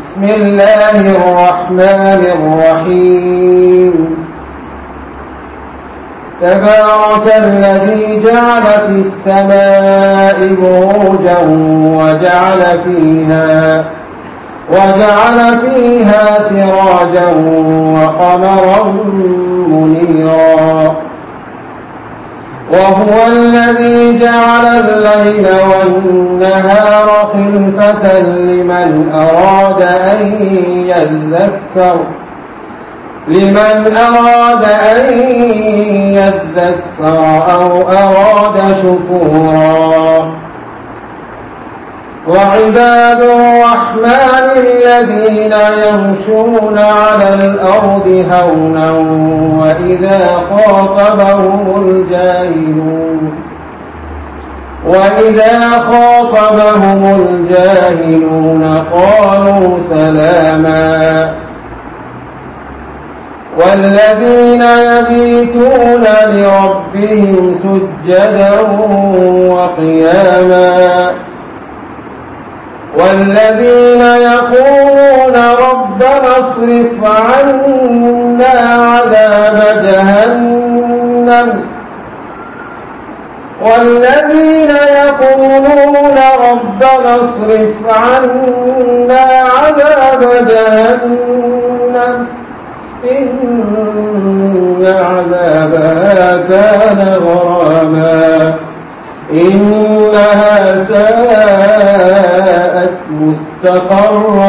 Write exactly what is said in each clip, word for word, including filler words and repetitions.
بسم الله الرحمن الرحيم تبارك الذي جعل في السماء بروجا وجعل فيها وجعل فيها سراجا وقمرا منيرا وهو الذي جعل الليل والنهار خلفة لمن أراد أن يذكر لمن أراد أن يذكر أو أراد شكورا وعباد الرحمن الذين يمشون على الأرض هونا وإذا خاطبهم الجاهلون وإذا خاطبهم الجاهلون قالوا سلاما والذين يبيتون لربهم سجدا وقياما والذين يقولون ربنا اصرف عنا عذاب جهنم والذين يقولون ربنا اصرف عنا عذاب جهنم إن عذابها كان غراما إنها ساءت مستقرا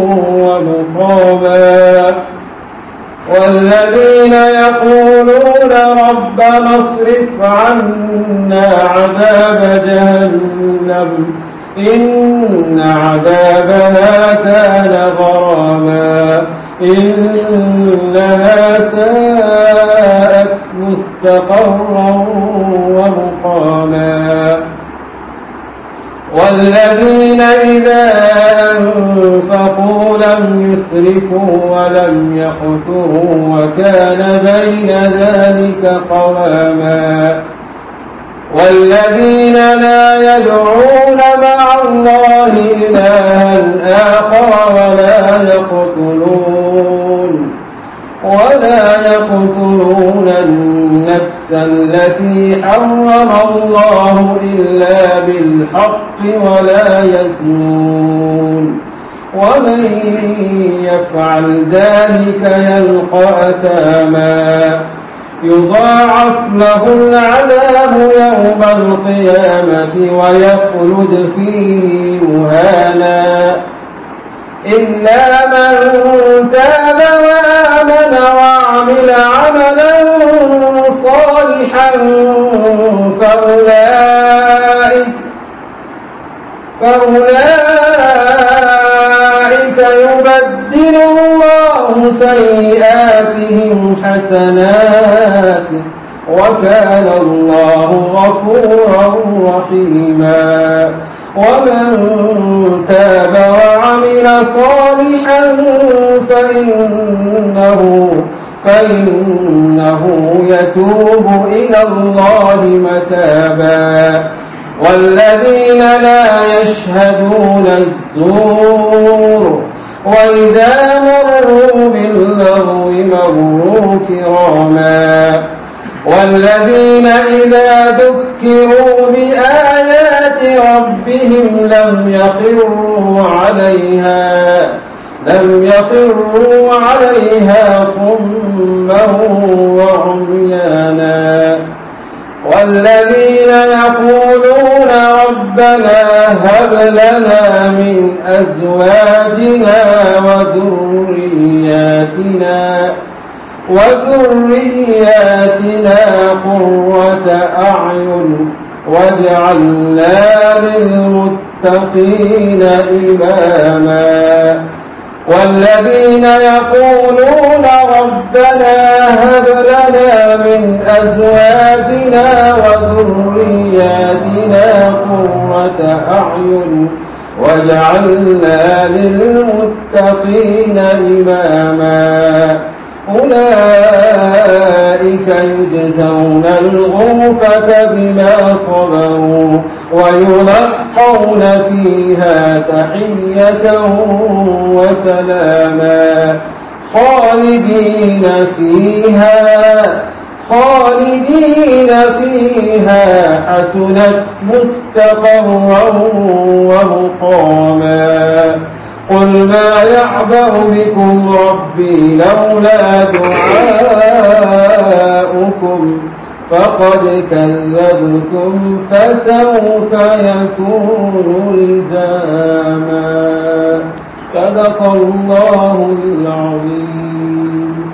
ومقاما والذين يقولون ربنا اصرف عنا عذاب جهنم إن عذابها كان غراما إنها ساءت مستقرا ومقاما والذين إذا أنفقوا لم يسرفوا ولم يقتروا وكان بين ذلك قواما والذين لا يدعون مع الله إلها آخر ولا يقتلون ولا يقتلون النفس التي حرم الله إلا بالحق ولا يزنون ومن يفعل ذلك يلقى أثاما يضاعف له العذاب يوم القيامة ويخلد فيه مهانا إلا من تاب وآمن وعمل عملا صالحا فأولئك فأولئك يبدل الله سيئاتهم حسنات وكان الله غفورا رحيما ومن تاب وعمل صالحا فإنه فإنه يتوب إلى الله متابا والذين لا يشهدون الزور وإذا مروا باللغو مروا كراما والذين إذا ذكروا بآيات ربهم لم يخروا عليها لم يخروا عليها صما وعميانا والذين يقولون ربنا هب لنا من أزواجنا وذرياتنا وذرياتنا قرة أعين واجعلنا للمتقين إماما والذين يقولون ربنا هب لنا من أزواجنا وذرياتنا قرة أعين واجعلنا للمتقين إماما أولئك يجزون الغرفة بما صبروا ويلقون يلقون فيها تحية وسلاما خالدين فيها خالدين فيها حسنت مستقرا ومقاما قل ما يعبأ بكم ربي لولا دعاؤكم فقد كذبتم فسوف يكون لزاما صدق الله العظيم.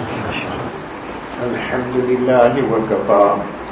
الحمد لله وكفى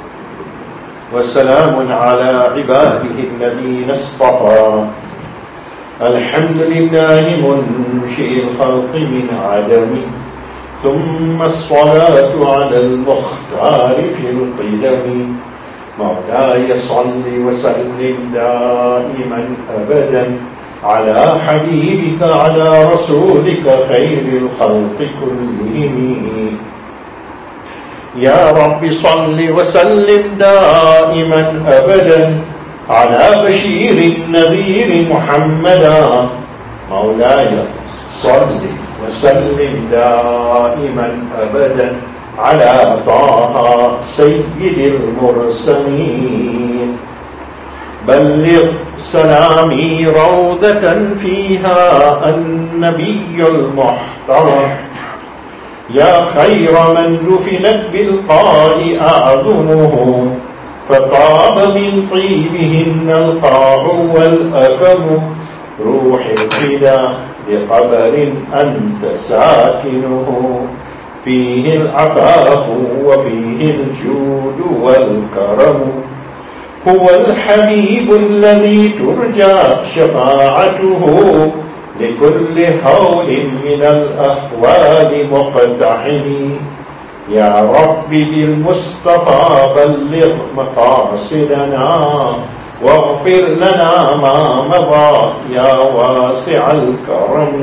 وسلام على عباده الذين اصطفى. الحمد لله منشئ الخلق من عدم ثم الصلاة على المختار في القدم. مولاي صل وسلم دائما أبدا على حبيبك على رسولك خير الخلق كلهم. يا رب صل وسلم دائما أبدا على بشير النذير محمدا. مولاي صل وسلم دائما أبدا على طه سيد المرسلين. بلغ سلامي روضة فيها النبي المحترم. يا خير من دفنت بالقاء أعظمه فطاب من طيبهن القاع والأكم. روح الفدا لقبر أنت ساكنه فيه العفاف وفيه الجود والكرم. هو الحبيب الذي ترجى شفاعته لكل هول من الأحوال مقتحم. يا رب بالمصطفى بلغ مقاصدنا واغفر لنا ما مضى يا واسع الكرم.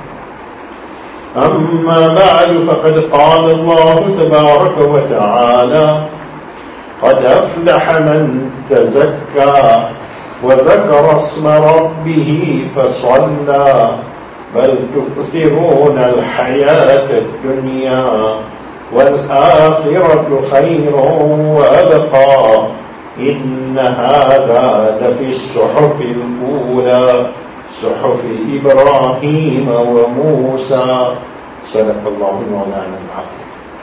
أما بعد فقد قال الله تبارك وتعالى قد أفلح من تزكى وذكر اسم ربه فصلى بل تؤثرون الحياة الدنيا والآخرة خير وأبقى إن هذا لفي الصحف الأولى صحف إبراهيم وموسى. صدق الله مولانا العظيم.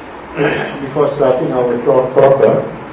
Before starting our talk proper,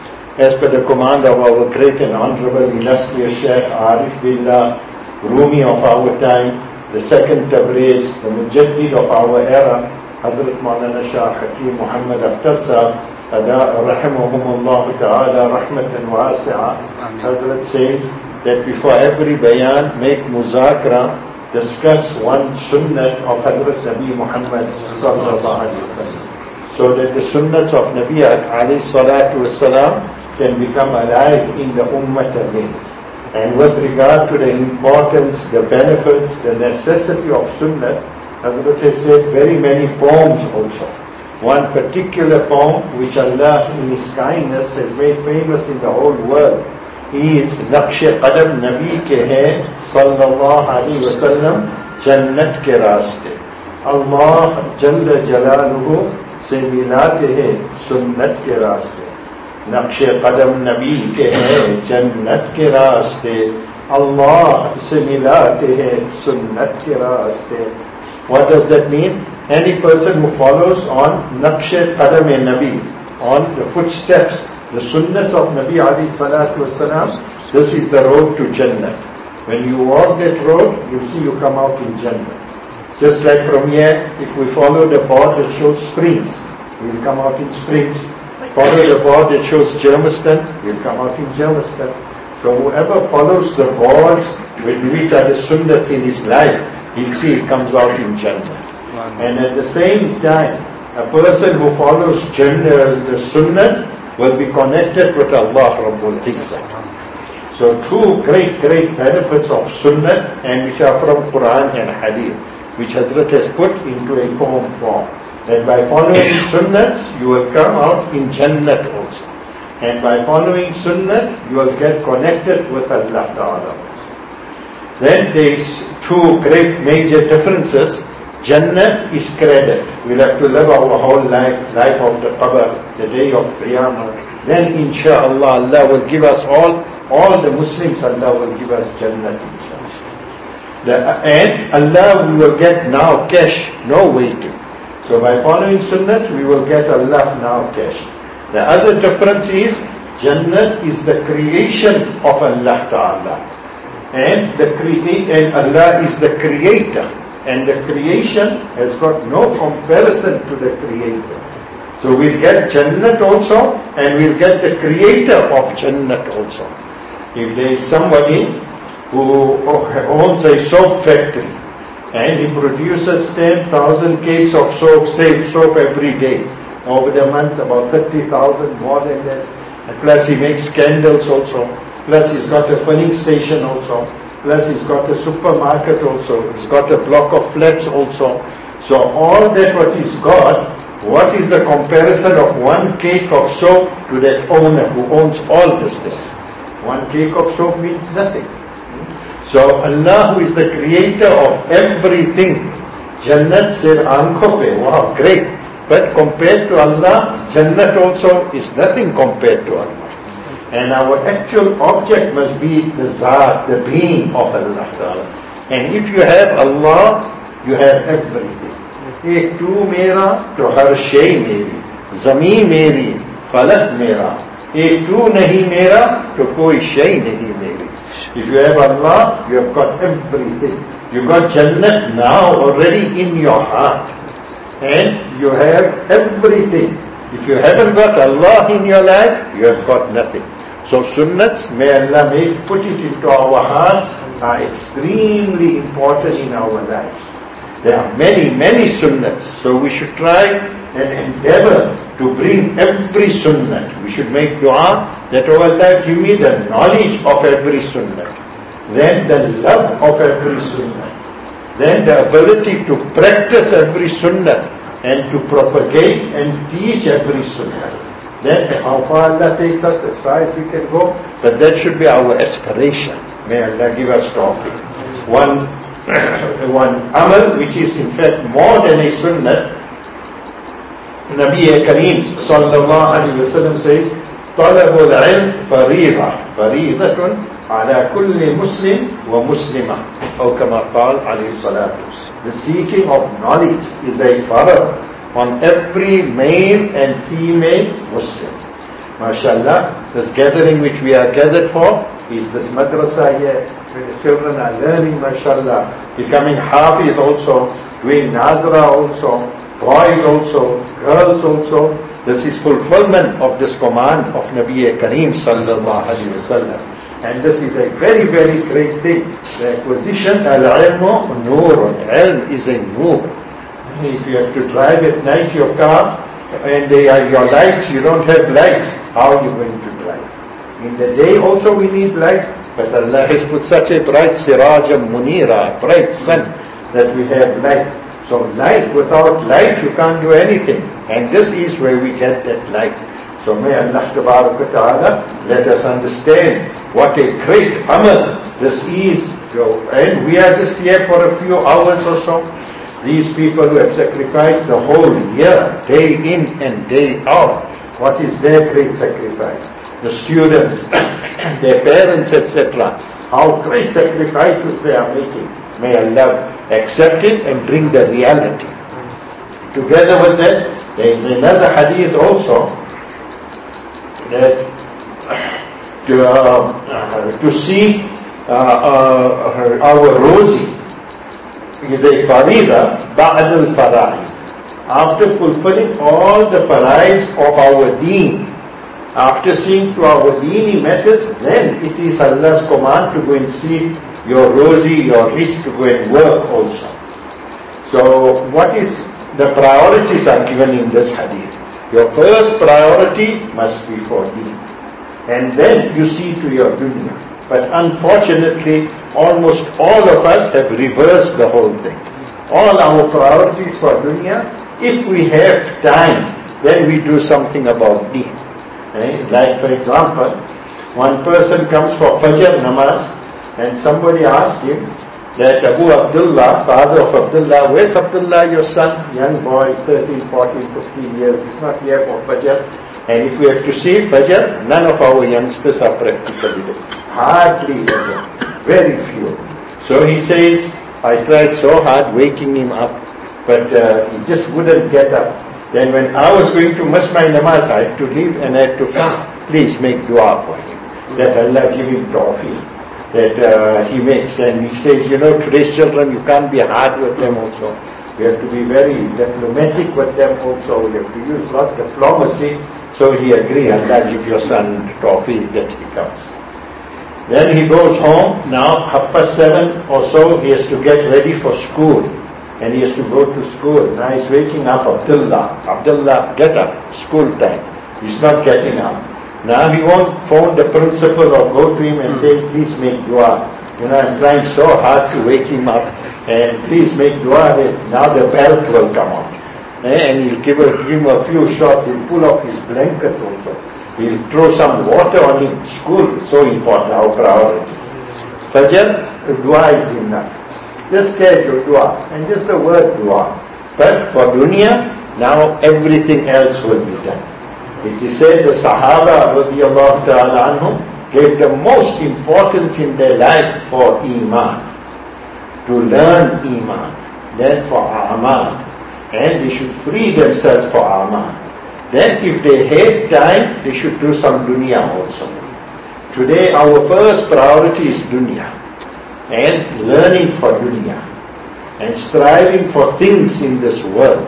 as per the command of our great and honorable illustrious Sheikh Arif Billah Rumi of our time, the second Tabriz, the Mujaddid of our era, Hazrat Maulana Shah Hakim Muhammad Akhtar Sahab, rahimahumullah ta'ala rahmatan wasi'a. Hazrat says that before every bayan, make muzakra, discuss one sunnat of Hazrat Nabi Muhammad sallallahu alayhi wa sallam, so that the sunnats of Nabi alayhi salatu wasalam can become alive in the ummah again. And with regard to the importance, the benefits, the necessity of sunnah, Hazrat has said very many poems also. One particular poem which Allah in His kindness has made famous in the whole world is Naqsh Qadam Nabi ke hai sallallahu alayhi wa sallam jannat ke raaste. Allah Jalla Jalaluhu se milate hai sunnat ke raaste. Naqsh Qadam Nabi ke hai jannat ke raaste. Allah se milate hai sunnat ke raaste. What does that mean? Any person who follows on Naqsh Qadam Nabi, on the footsteps, the sunnats of Nabi alayhi salatu wasalam, this is the road to Jannah. When you walk that road, you see you come out in Jannah. Just like from here, if we follow the board that shows Springs, we will come out in Springs. Follow the board that shows Germiston, we will come out in Germiston. So whoever follows the boards with which are the sunnats in his life, he'll see it comes out in Jannah. And at the same time, a person who follows Jannah, the sunnat, will be connected with Allah Rabbul Izzah. So two great, great benefits of sunnah, and which are from Quran and Hadith, which Hazrat has put into a poem form. That by following sunnats, you will come out in Jannat also. And by following sunnah, you will get connected with Allah Ta'ala. Then there is two great major differences. Jannah is credit. We'll have to live our whole life, life of the qabr, the day of Qiyamah. Then inshaAllah, Allah will give us all, all the Muslims, Allah will give us Jannah, inshaAllah. The, and Allah we will get now cash, no waiting. So by following sunnah, we will get Allah now cash. The other difference is, Jannah is the creation of Allah Ta'ala. And, the crea- and Allah is the creator. And the creation has got no comparison to the creator. So we'll get Jannat also, and we'll get the creator of Jannat also. If there is somebody who owns a soap factory, and he produces ten thousand cakes of soap, save soap every day, over the month about thirty thousand, more than that, and plus he makes candles also, plus he's got a filling station also, plus he's got a supermarket also, he's got a block of flats also. So all that what he's got, what is the comparison of one cake of soap to that owner who owns all these things? One cake of soap means nothing. So Allah, who is the creator of everything, Jannat sir aankho pe, wow, great. But compared to Allah, Jannat also is nothing compared to Allah. And our actual object must be the Zat, the being of Allah Ta'ala. And if you have Allah, you have everything. Ek tu mera, to har shay meri. Zami meri, falak mera. Ek tu nahi mera, to koi shay nahi meri. If you have Allah, you have got everything. You got Jannat now already in your heart. And you have everything. If you haven't got Allah in your life, you have got nothing. So sunnats, may Allah make, put it into our hearts, are extremely important in our lives. There are many, many sunnats. So we should try and endeavor to bring every sunnat. We should make dua that, oh Allah, give me the knowledge of every sunnat. Then the love of every sunnat. Then the ability to practice every sunnat and to propagate and teach every sunnah. Then how far Allah takes us, as far as we can go, but that should be our aspiration. May Allah give us tawfiq. One, one amal which is in fact more than a sunnah, Nabi Kareem sallallahu alayhi wa sallam says, طلب العلم فريضة فريضة على كل مسلم ومسلمة أو كما قال عليه الصلاة والسلام. The seeking of knowledge is a farad on every male and female Muslim. MashaAllah, this gathering which we are gathered for is this madrasa here, where the children are learning, MashaAllah, becoming hafiz also, doing nazra also, boys also, girls also. This is fulfillment of this command of Nabi Kareem sallallahu alayhi wa sallam. And this is a very, very great thing. The acquisition, al-ilmu nurun. Ilm is a nur. If you have to drive at night your car, and they are your lights, you don't have lights, how are you going to drive? In the day also we need light, but Allah has put such a bright sirajam munira, bright sun, that we have light. So light, without light you can't do anything. And this is where we get that light. So may Allah Ta'ala let us understand what a great amal this is. And we are just here for a few hours or so. These people who have sacrificed the whole year, day in and day out, what is their great sacrifice? The students, their parents, et cetera. How great sacrifices they are making. May Allah accept it and bring the reality. Together with that, there is another hadith also, that to, uh, to see uh, uh, our rosy is a farida ba'd al-fara'id. After fulfilling all the fara'id of our deen, after seeing to our deeni matters, then it is Allah's command to go and see your rosy, your risk to go and work also. So what is the priorities are given in this hadith? Your first priority must be for deen. And then you see to your dunya. But unfortunately, almost all of us have reversed the whole thing. All our priorities for dunya, if we have time, then we do something about deen. Right? Like for example, one person comes for Fajr namaz, And somebody asked him that Abu Abdullah, father of Abdullah, where's Abdullah, your son? Young boy, thirteen, fourteen, fifteen years, he's not here for Fajr. And if we have to see Fajr, none of our youngsters are practically there. Hardly ever. Very few. So he says, I tried so hard waking him up, but uh, he just wouldn't get up. Then when I was going to miss my namaz, I had to leave and I had to come. Please make dua for him, that Allah give him tawfiq, that uh, he makes. And he says, you know, today's children, you can't be hard with them also. You have to be very diplomatic with them also. You have to use a lot of diplomacy. So he agreed, Allah give your son tawfiq that he comes. Then he goes home. Now, half past seven or so, he has to get ready for school. And he has to go to school. Now he's waking up Abdullah. Abdullah, get up, school time. He's not getting up. Now he won't phone the principal or go to him and say, please make dua. You know, I'm trying so hard to wake him up. And please make dua. Now the belt will come out. And he'll give, a, give him a few shots. He'll pull off his blankets also. He'll throw some water on him. School, so important, our priorities. Fajr, the dua is enough. Just get to dua, and just the word dua. But for dunya, now everything else will be done. It is said the Sahaba radiyallahu ta'ala anhum gave the most importance in their life for Iman. To learn Iman, then for Amal. And they should free themselves for Amal. Then if they had time, they should do some dunya also. Today our first priority is dunya. And learning for dunya. And striving for things in this world.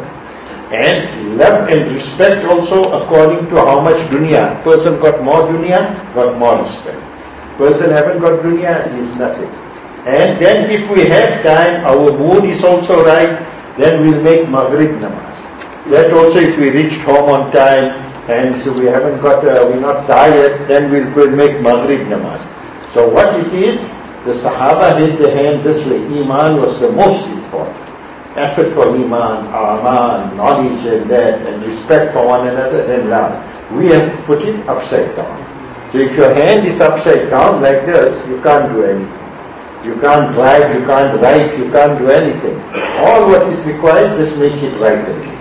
And love and respect also according to how much dunya. Person got more dunya, got more respect. Person haven't got dunya, he is nothing. And then if we have time, our mood is also right, then we'll make Maghrib namaz. That also if we reached home on time, and so we haven't got, uh, we're not tired, then we'll, we'll make Maghrib namaz. So what it is, the Sahaba did the hand this way. Iman was the most important. Effort for Iman, Aman, knowledge and that, and respect for one another, and love. We have to put it upside down. So if your hand is upside down like this, you can't do anything. You can't drive, you can't write, you can't do anything. All what is required, just make it right again.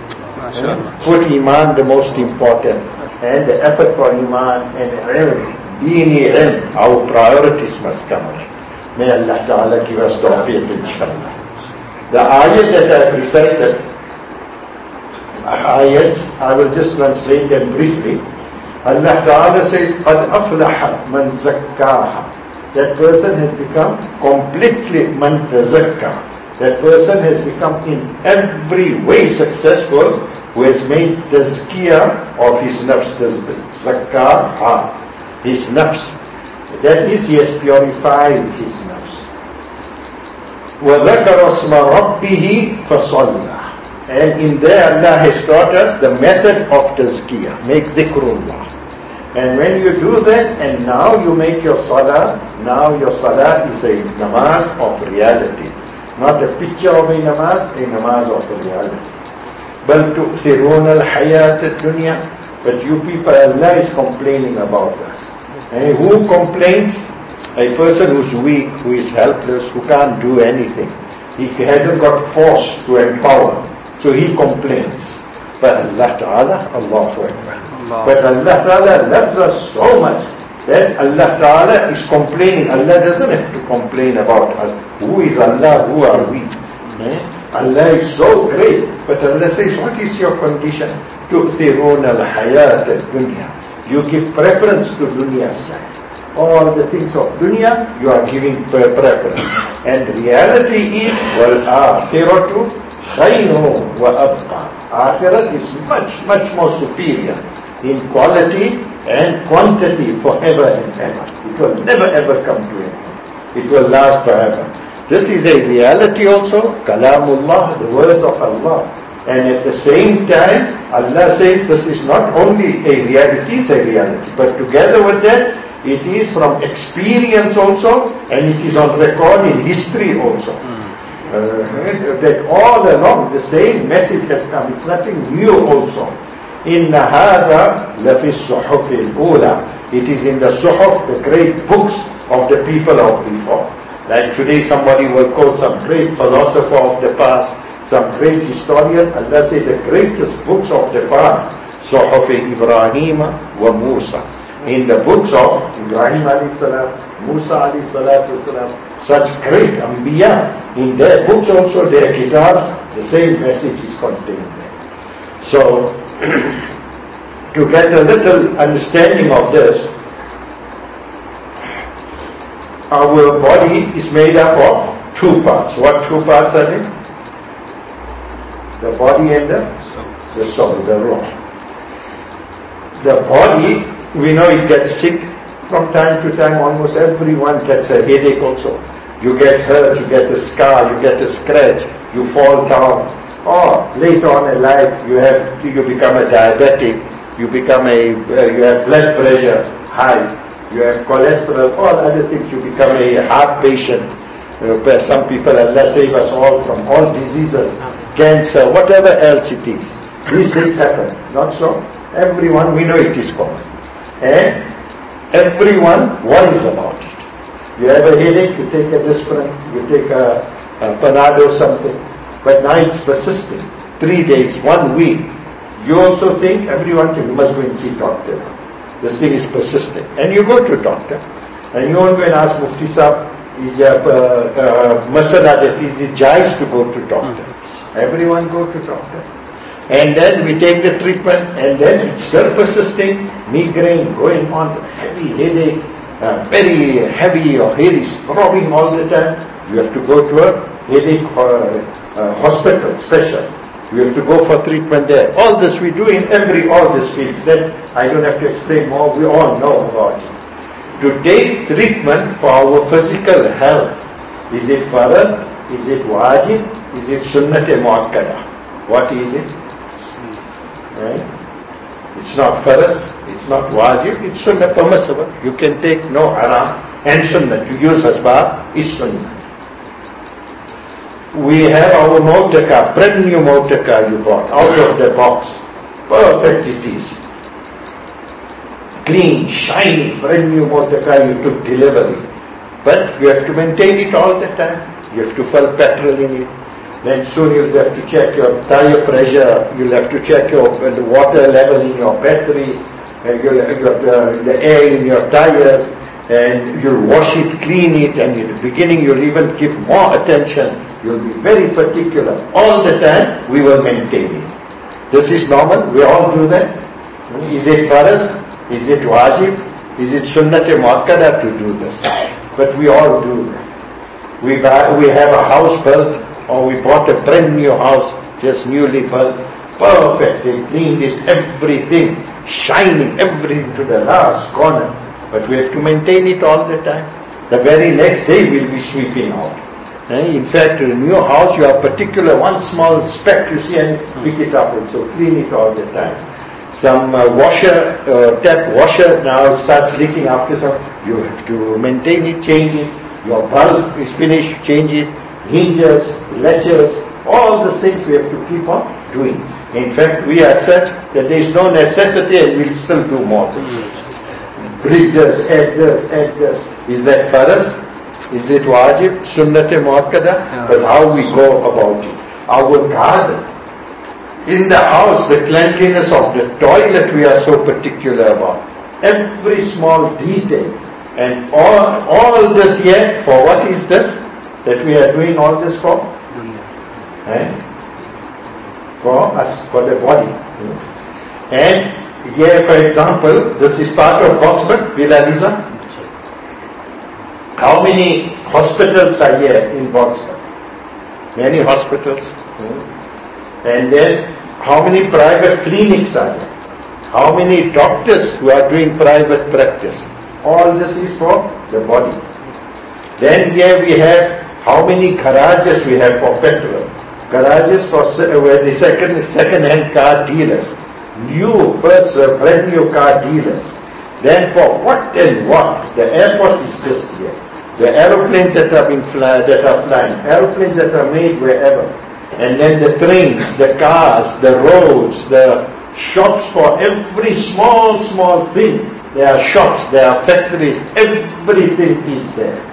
Put Iman the most important. And the effort for Iman and ilm, Deeni ilm, our priorities must come right. May Allah Ta'ala give us tawfiq, inshallah. The ayat that I have recited, ayats, I will just translate them briefly. Allah Ta'ala says, قَدْ أَفْلَحَ مَنْ زَكَّاهَا. That person has become completely man tazakka. That person has become in every way successful who has made tazkiyah of his nafs. Zakkaha, his nafs. That is, he has purified his nafs. وَذَكَرَ اسْمَ رَبِّهِ فَصَلَّى. And in there Allah has taught us the method of tazkiyah. Make dhikrullah. And when you do that, and now you make your salah, now your salah is a namaz of reality. Not a picture of a namaz, a namaz of reality. بَلْ تُؤْثِرُونَ الْحَيَاةَ الدُّنْيَا. But you people, Allah is complaining about us. And who complains? A person who's weak, who is helpless, who can't do anything. He hasn't got force to empower. So he complains. But Allah Ta'ala, Allahu Akbar. But Allah Ta'ala loves us so much that Allah Ta'ala is complaining. Allah doesn't have to complain about us. Who is Allah? Who are we? Eh? Allah is so great. But Allah says, what is your condition? تُؤْثِرُونَ الْحَيَاةَ الدُّنْيَا. You give preference to dunya's life. All the things of dunya, you are giving preference. And reality is, وَالْآخِرَةُ خَيْرٌ وَأَبْقَى. Akhirat is much, much more superior in quality and quantity forever and ever. It will never ever come to an end. It will last forever. This is a reality also, Kalamullah, the words of Allah. And at the same time, Allah says this is not only a reality, it is a reality. But together with that, it is from experience also, and it is on record in history also. Mm. Uh, that all along the same message has come. It's nothing new also. Inna hadha lafi suhuf al-ula. It is in the suhuf, the great books of the people of before. Like today somebody will quote some great philosopher of the past, some great historian, Allah says the greatest books of the past, Suhuf Ibrahim wa Musa. In the books of Ibrahim alayhi salam, Musa alayhi salatu salam, such great Anbiya, in their books also, their kitab, the same message is contained there. So, to get a little understanding of this, our body is made up of two parts. What two parts are they? The body and the, the soul, the ruh. The body, we know it gets sick from time to time. Almost everyone gets a headache also. You get hurt, you get a scar, you get a scratch, you fall down. Or later on in life, you have you become a diabetic, you become a uh, you have blood pressure high. You have cholesterol, all other things, you become a heart patient. Uh, some people, Allah save us all from all diseases, cancer, whatever else it is. These things happen, not so? Everyone, we know it is common. And everyone worries about it. You have a headache, you take a aspirin, you take a, a Panado or something. But now it's persisting. Three days, one week. You also think, everyone thinks, you must go and see doctor. This thing is persistent. And you go to doctor. And you won't go and ask Mufti Sahib, is it masala that is it jais to go to doctor? Mm. Everyone go to doctor. And then we take the treatment, and then it's still persisting. Migraine going on, heavy headache, uh, very heavy, your head is throbbing all the time. You have to go to a headache uh, uh, hospital, special. We have to go for treatment there. All this we do in every, all these fields. Then I don't have to explain more, we all know about it. To take treatment for our physical health, is it farad, is it wajib, is it sunnat-e muakkada? What is it? Right? It's not farad, it's not wajib, it's sunnah permissible. You can take no haram, and sunnah, to use asbab is sunnah. We have our motor car, brand new motor car you bought, out of the box. Perfect it is. Clean, shiny, brand new motor car you took delivery. But you have to maintain it all the time. You have to fill petrol in it. Then soon you'll have to check your tire pressure, you'll have to check your the water level in your battery, and you'll have the, the air in your tires, and you'll wash it, clean it, and in the beginning you'll even give more attention. You'll be very particular. All the time, we will maintain it. This is normal. We all do that. Is it farz? Is it wajib? Is it sunnat-e muakkada to do this? But we all do that. We, buy, we have a house built, or we bought a brand new house, just newly built. Perfect. They cleaned it, everything, shining, everything to the last corner. But we have to maintain it all the time. The very next day, we'll be sweeping out. In fact, in your house, you have particular one small speck you see and pick it up and so clean it all the time. Some uh, washer, uh, tap washer now starts leaking after some, you have to maintain it, change it. Your bulb is finished, change it. Hinges, latches, all the things we have to keep on doing. In fact, we are such that there is no necessity and we'll still do more things. Bring this, add this, add this. Is that for us? Is it wajib, sunnat-e muakkada? But how we go about it. Our garden, in the house, the cleanliness of the toilet we are so particular about. Every small detail. And all, all this here, for what is this? That we are doing all this for? Eh? For us, for the body. And here, for example, this is part of Boxburg, Villa. How many hospitals are here in Boxburg? Many hospitals. And then, how many private clinics are there? How many doctors who are doing private practice? All this is for the body. Then here we have how many garages we have for petrol. Garages for where the second second-hand car dealers. New, first uh, brand new car dealers. Then for what and what? The airport is just here. The aeroplanes that are being fly, that are flying, aeroplanes that are made wherever, and then the trains, the cars, the roads, the shops for every small, small thing. There are shops, there are factories, everything is there.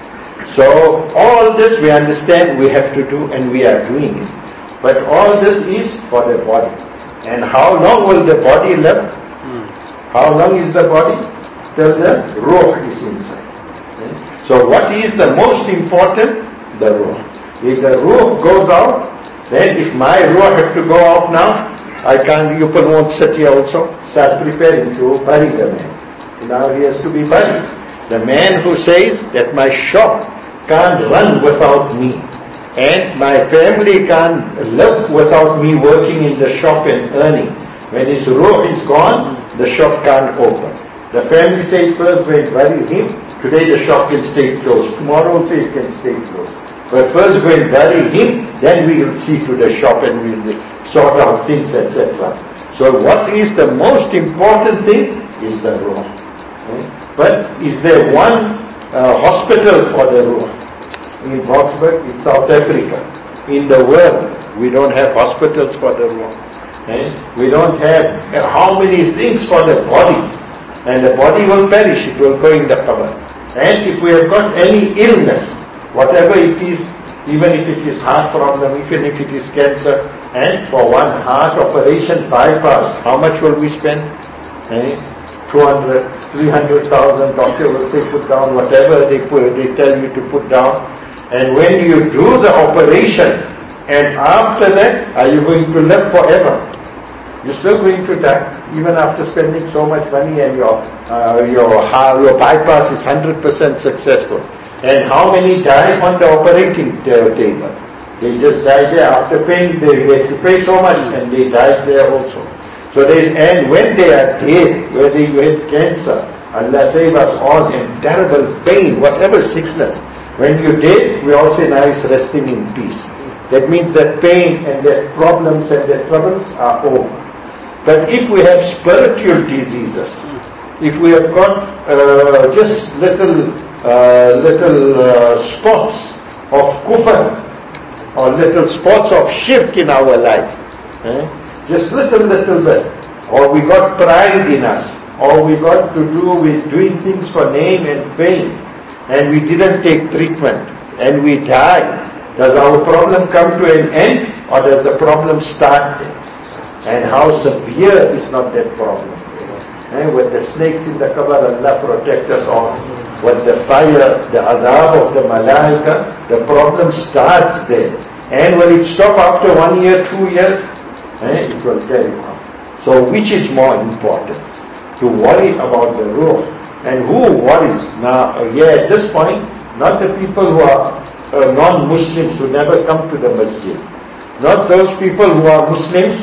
So all this we understand we have to do, and we are doing it. But all this is for the body. And how long will the body live? Hmm. How long is the body? Till the ruh is inside. Okay? So what is the most important? The ruh. If the ruh goes out, then if my ruh have to go out now, I can't, you won't sit here also, start preparing to bury the man. Now he has to be buried. The man who says that my shop can't run without me, and my family can't live without me working in the shop and earning. When his ruh is gone, the shop can't open. The family says first when bury him, today the shop can stay closed, tomorrow also it can stay closed. But first go and bury him, then we will see to the shop and we will sort out things, et cetera. So what is the most important thing is the ruh. Okay? But is there one uh, hospital for the ruh? In Boksburg, in South Africa. In the world, we don't have hospitals for the ruh. Okay? We don't have uh, how many things for the body. And the body will perish, it will go in the qabr. And if we have got any illness, whatever it is, even if it is heart problem, even if it is cancer, and for one heart operation bypass, how much will we spend? Eh? two hundred, three hundred thousand, doctor will say put down whatever they put, they tell you to put down. And when you do the operation, and after that, are you going to live forever? You're still going to die, even after spending so much money, and your uh, your, your bypass is one hundred percent successful. And how many die on the operating table? They just die there. After paying, they have to pay so much, and they died there also. So they, and when they are dead, where they had cancer, Allah save us all, and terrible pain, whatever sickness. When you're dead, we all say, now he's resting in peace. That means that pain and that problems and that troubles are over. But if we have spiritual diseases, if we have got uh, just little Uh, little uh, spots of kufr or little spots of shirk in our life, eh? just little little bit, or we got pride in us, or we got to do with doing things for name and fame, and we didn't take treatment, and we die. Does our problem come to an end, or does the problem start there? And how severe is not that problem? Eh? With the snakes in the qabr, Allah protect us all. With the fire, the adhab of the malaika, the problem starts there. And will it stop after one year, two years? Eh, it will carry on. So which is more important? To worry about the ruh. And who worries? Now, yeah, at this point, not the people who are uh, non-Muslims who never come to the masjid. Not those people who are Muslims,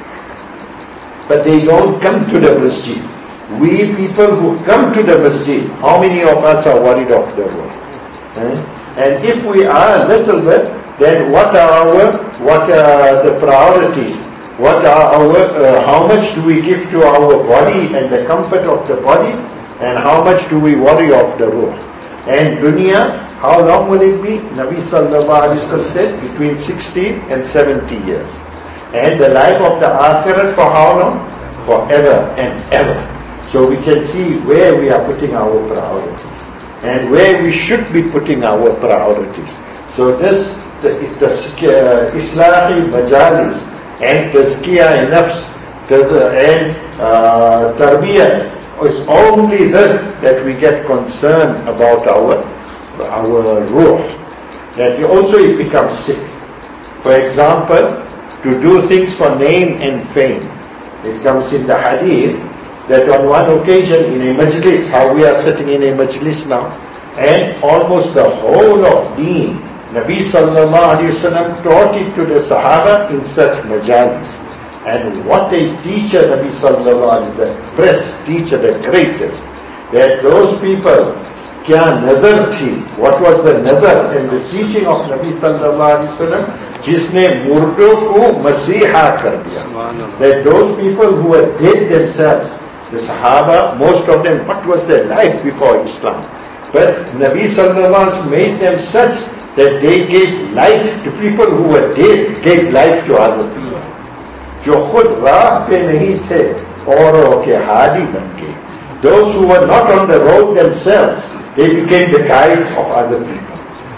but they don't come to the masjid. We people who come to the masjid, how many of us are worried of the ruh? Eh? And if we are a little bit, then what are our, what are the priorities? What are our, uh, how much do we give to our body and the comfort of the body? And how much do we worry of the ruh? And dunya, how long will it be? Nabi sallallahu alaihi wasallam said between sixty and seventy years. And the life of the akhirat for how long? Forever and ever. So we can see where we are putting our priorities and where we should be putting our priorities. So this, the, the uh, Islahi majalis and tazkiyah nafs and uh, tarbiyah is only this, that we get concerned about our our ruh. That also it becomes sick. For example, to do things for name and fame. It comes in the hadith that on one occasion in a majlis, how we are sitting in a majlis now, and almost the whole of deen, Nabi sallallahu alayhi wa sallam taught it to the Sahaba in such majalis. And what a teacher Nabi sallallahu alayhi wa sallam, the best teacher, the greatest, that those people, kya nazar thi, what was the nazar and the teaching of Nabi sallallahu alayhi wa sallam, jisne murdo ko masiha kar diya. That those people who were dead themselves, the Sahaba, most of them, what was their life before Islam? But Nabi sallallahu alaihi wasallam made them such that they gave life to people who were dead, gave life to other people. Jo khud raah pe nahi the, auron ke hadi ban gaye. Those who were not on the road themselves, they became the guides of other people.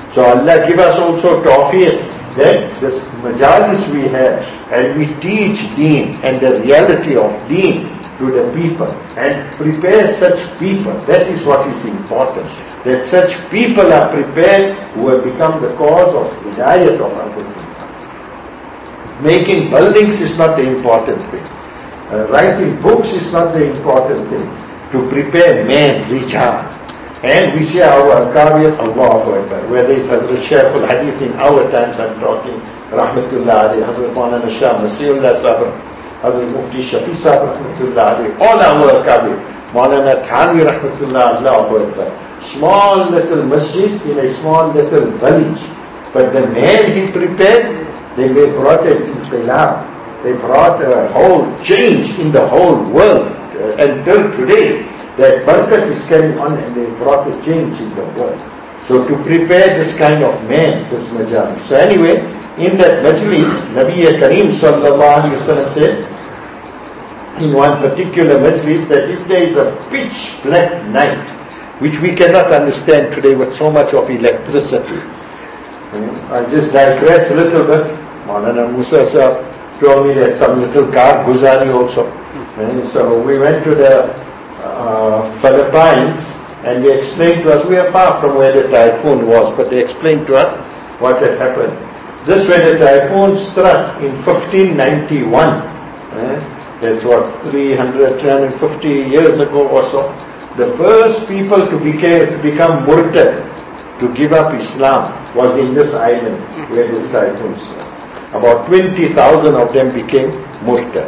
So Allah give us also tawfiq that this majalis we have and we teach deen and the reality of deen to the people and prepare such people. That is what is important. That such people are prepared who have become the cause of hidayat of our people. Making buildings is not the important thing. Uh, writing books is not the important thing. To prepare men, rijal. And we see our Akabir, Allahu Akbar. Whether it's Hazrat Shaykh al-Hadith in our times, I'm talking, Rahmatullah alayhi, Hazrat Maulana Shah, Masihullah Sabr, Hazrat Mufti Shafi Sahib, Rahmatullah alayhi, all our Akabir, Maulana Thani, Rahmatullah, Allahu Akbar. Small little masjid in a small little village. But the man he prepared, they brought an inqilab. They brought a whole change in the whole world. Uh, until today, that barakat is carrying on and they brought a change in the world. So to prepare this kind of man, this majalis. So anyway, in that majlis, Nabi Kareem sallallahu alayhi wa sallam said, in one particular majlis, that if there is a pitch black night, which we cannot understand today with so much of electricity. I'll just digress a little bit. Maulana Musa sir told me that some little car guzari also. And so we went to the uh, Philippines and they explained to us, we are far from where the typhoon was, but they explained to us what had happened. This way the typhoon struck in fifteen ninety-one. Eh? That's what, three hundred, three hundred fifty years ago or so. The first people to, became, to become murtad, to give up Islam, was in this island where this typhoon struck. About twenty thousand of them became murtad.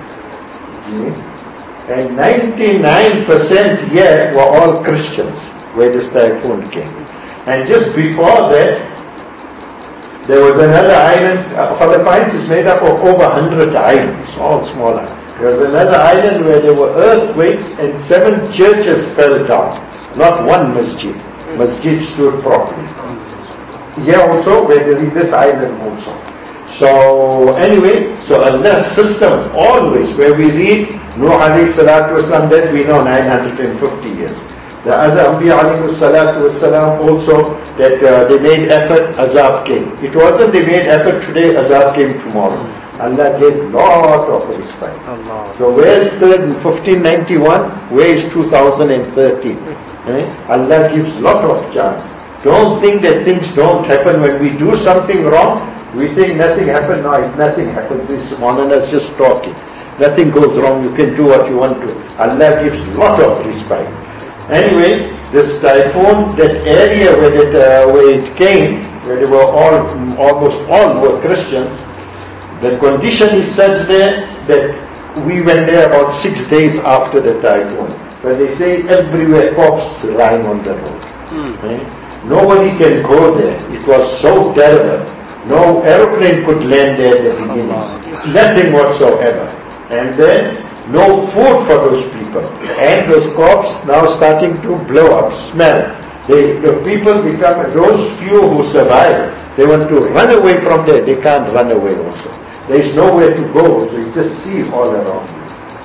And ninety-nine percent here were all Christians where this typhoon came. And just before that, there was another island. Uh, Philippines is made up of over one hundred islands, all smaller. There was another island where there were earthquakes and seven churches fell down. Not one masjid. Masjid stood properly. Here also, where there is this island also. So anyway, so Allah's system always, where we read Nuh alayhi salatu wasalam, that we know nine hundred fifty years. The other Anbiya alayhi salatu wasalam also, that uh, they made effort, azab came. It wasn't they made effort today, azab came tomorrow. Allah gave lot of respect. So where is third in fifteen ninety-one? Where is two thousand thirteen? Eh? Allah gives lot of chance. Don't think that things don't happen when we do something wrong. We think nothing happened. No, if nothing happens, this Maulana is just talking. Nothing goes wrong. You can do what you want to. Allah gives lot of respite. Anyway, this typhoon, that area where it, uh, where it came, where they were all, almost all were Christians, the condition is such there that we went there about six days after the typhoon. But they say everywhere corpses lying on the road. Mm. Right? Nobody can go there. It was so terrible. No aeroplane could land there at the beginning. Nothing whatsoever. And then no food for those people. And those corpses now starting to blow up, smell. They, the people become, those few who survive, they want to run away from there. They can't run away also. There is nowhere to go. So you just see all around you.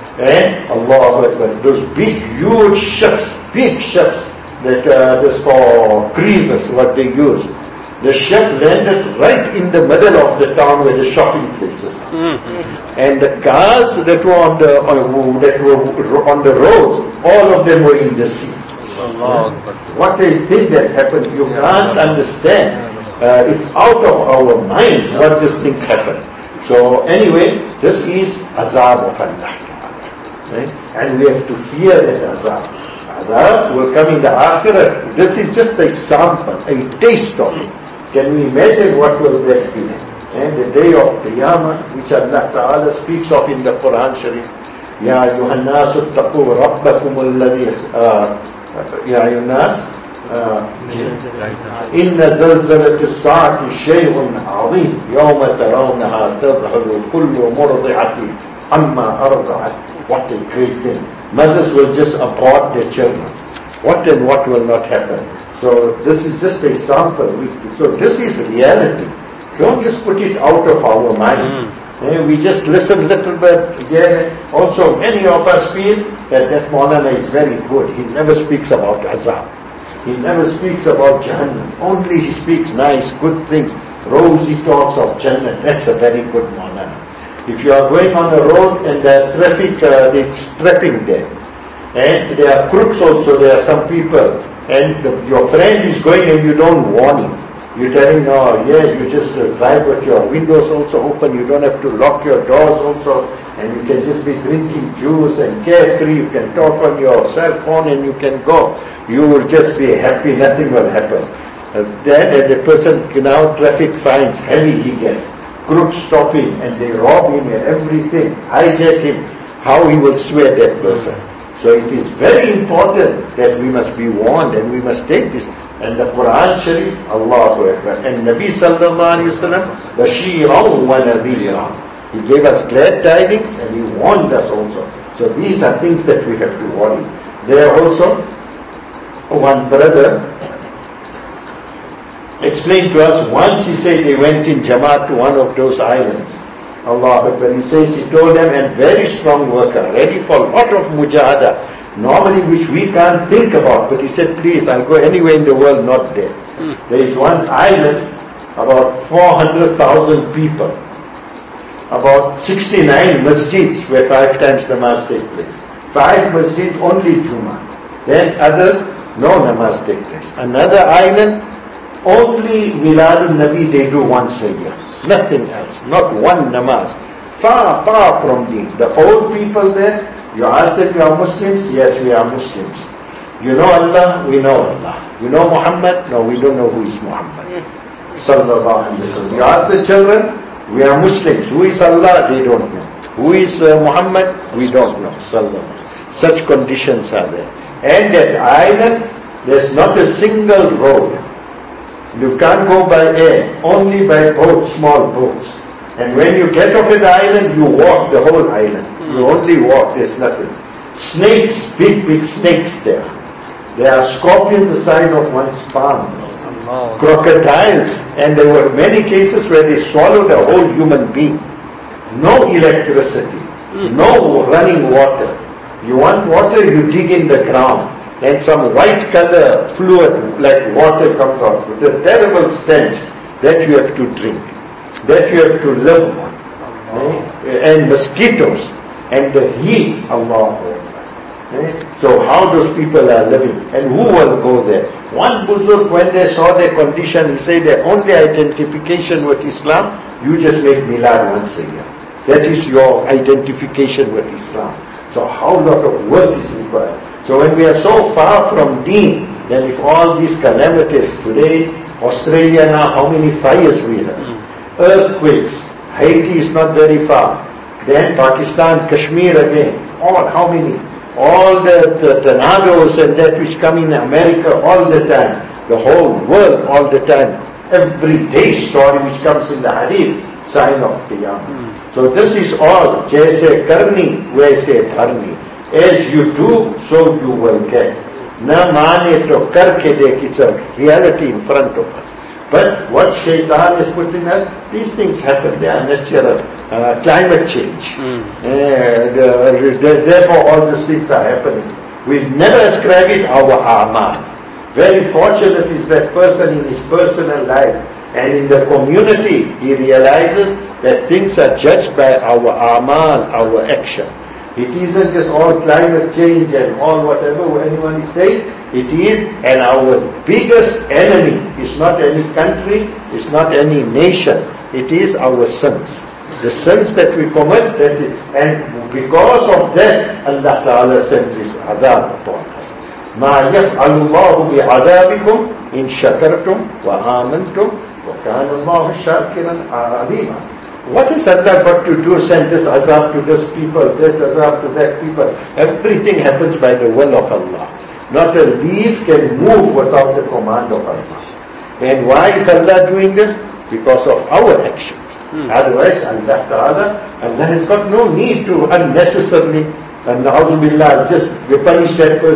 And Allah Akbar, those big, huge ships, big ships, that uh, this for cruises, what they use. The ship landed right in the middle of the town where the shopping places are. Mm-hmm. And the cars that were on the uh, that were on the roads, all of them were in the sea. Allah. What they think that happened, you can't understand. Uh, it's out of our mind what these things happen. So anyway, this is azab of Allah. Right? And we have to fear that azab. Azab will come in the akhirah. This is just a sample, a taste of it. Can we imagine what will that be? And the day of Qiyamah, which Allah Ta'ala speaks of in the Quran Sharif. Ya ayyuhan nasu attaqu rabbakum alladhi Ya ayyuhan nas Inna zalzalati as-sa'ati shay'un 'azim yawma tarawnaha tadhhalu kullu murdi'atin amma arda'at. What a great thing. Mothers will just abort their children. What and what will not happen. So this is just a sample. So this is reality. Don't just put it out of our mind. Mm. We just listen a little bit. Again, also many of us feel that that Maulana is very good. He never speaks about azab. He never speaks about Jahannam. Only he speaks nice, good things. Rosy talks of Jannah. That's a very good Maulana. If you are going on a road and there are traffic, uh, it's trapping there. And there are crooks also, there are some people. And the, your friend is going and you don't warn him. You tell him, no, yeah, you just uh, drive with your windows also open, you don't have to lock your doors also, and you can just be drinking juice and carefree, you can talk on your cell phone and you can go. You will just be happy, nothing will happen. Uh, then uh, the person, now traffic fines, heavy he gets. Crooks stop him and they rob him and everything, hijack him. How he will swear that person. So it is very important that we must be warned and we must take this. And the Quran Sharif, Allahu Akbar. And Nabi Sallallahu Alaihi Wasallam, Bashiran wa Nadhiran. He gave us glad tidings and he warned us also. So these are things that we have to worry. There also, one brother explained to us, once he said they went in Jamaat to one of those islands. Allahu Akbar. He says he told them, and very strong worker, ready for a lot of mujahadah. Normally which we can't think about, but he said, please, I'll go anywhere in the world, not there. Mm. There is one island, about four hundred thousand people, about sixty-nine masjids where five times namaz take place. Five masjids, only Jummah. Then others, no namaz take place. Another island, only Miladun Nabi they do once a year. Nothing else, not one namaz. Far, far from deen. The old people there, you ask them, you are Muslims? Yes, we are Muslims. You know Allah? We know Allah. You know Muhammad? No, we don't know who is Muhammad. Sallallahu Alaihi Wasallam. You ask the children? We are Muslims. Who is Allah? They don't know. Who is uh, Muhammad? We don't know. Sallallahu. Such conditions are there. And that island, there's not a single road. You can't go by air, only by boats, small boats. And when you get off at the island, you walk the whole island. You only walk, there's nothing. Snakes, big, big snakes there. There are scorpions the size of one's palm. Oh. Crocodiles, and there were many cases where they swallowed a whole human being. No electricity, mm. no running water. You want water, you dig in the ground. And some white color fluid like water comes out with a terrible stench that you have to drink, that you have to live on. Oh. And mosquitoes. And the heat, Allah. Right? So how those people are living and who will go there? One Buzurg, when they saw their condition, he said their only identification with Islam, you just make Milad once a year. That is your identification with Islam. So how lot of work is required. So when we are so far from deen, then if all these calamities today, Australia now, how many fires we have? Earthquakes, Haiti is not very far. Then Pakistan, Kashmir again. All, how many? All the, the tornadoes and that which come in America all the time. The whole world all the time. Every day story which comes in the Hadith, sign of Qiyamah. Mm. So this is all. Jaise karni, waise dharni. As you do, so you will get. Na mane to karke dekh, it's a reality in front of us. But what shaitan is putting us, these things happen, they are natural. Uh, climate change. Mm. Uh, the, the, therefore all these things are happening. We never ascribe it our amal. Very fortunate is that person in his personal life and in the community, he realizes that things are judged by our amal, our action. It isn't just all climate change and all whatever anyone is saying. It is, and our biggest enemy is not any country, it's not any nation. It is our sins. The sins that we commit, that is, and because of that, Allah Ta'ala sends His adab upon us. مَا يَفْعَلُ اللَّهُ بِعَذَابِكُمْ إِن شَكَرْتُمْ وَآمَنْتُمْ وَكَانَ اللَّهُ شَاكِرًا عَلِيمًا. What has Allah got to do, send this azab to this people, this azab to that people? Everything happens by the will of Allah. Not a leaf can move without the command of Allah. And why is Allah doing this? Because of our actions. Hmm. Otherwise, Allah Ta'ala, Allah has got no need to unnecessarily, and na'udhu billah, just punish that person.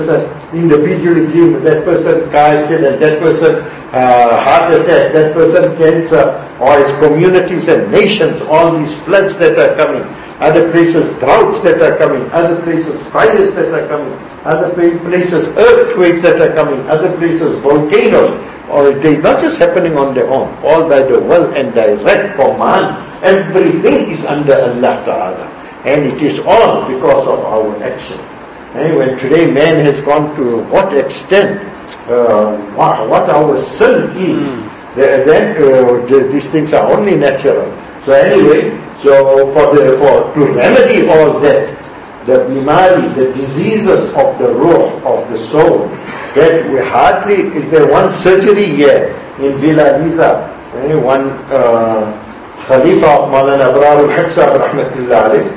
individually give that person car accident, that person uh, heart attack, that person cancer, or as communities and nations, all these floods that are coming, other places droughts that are coming, other places fires that are coming, other places earthquakes that are coming, other places volcanoes, or it is not just happening on their own, all by the will and direct command. Everything is under Allah Ta'ala, and it is all because of our action. And when today man has gone to what extent, uh, what, what our sin is, mm. then uh, these things are only natural. So anyway, so for the for to remedy all that, the bimari, the diseases of the ruh, of the soul, that we hardly, is there one surgery here in Villa Lisa, eh, one uh, Khalifa of Maulana Abrar al-Haq rahmatullah alayh,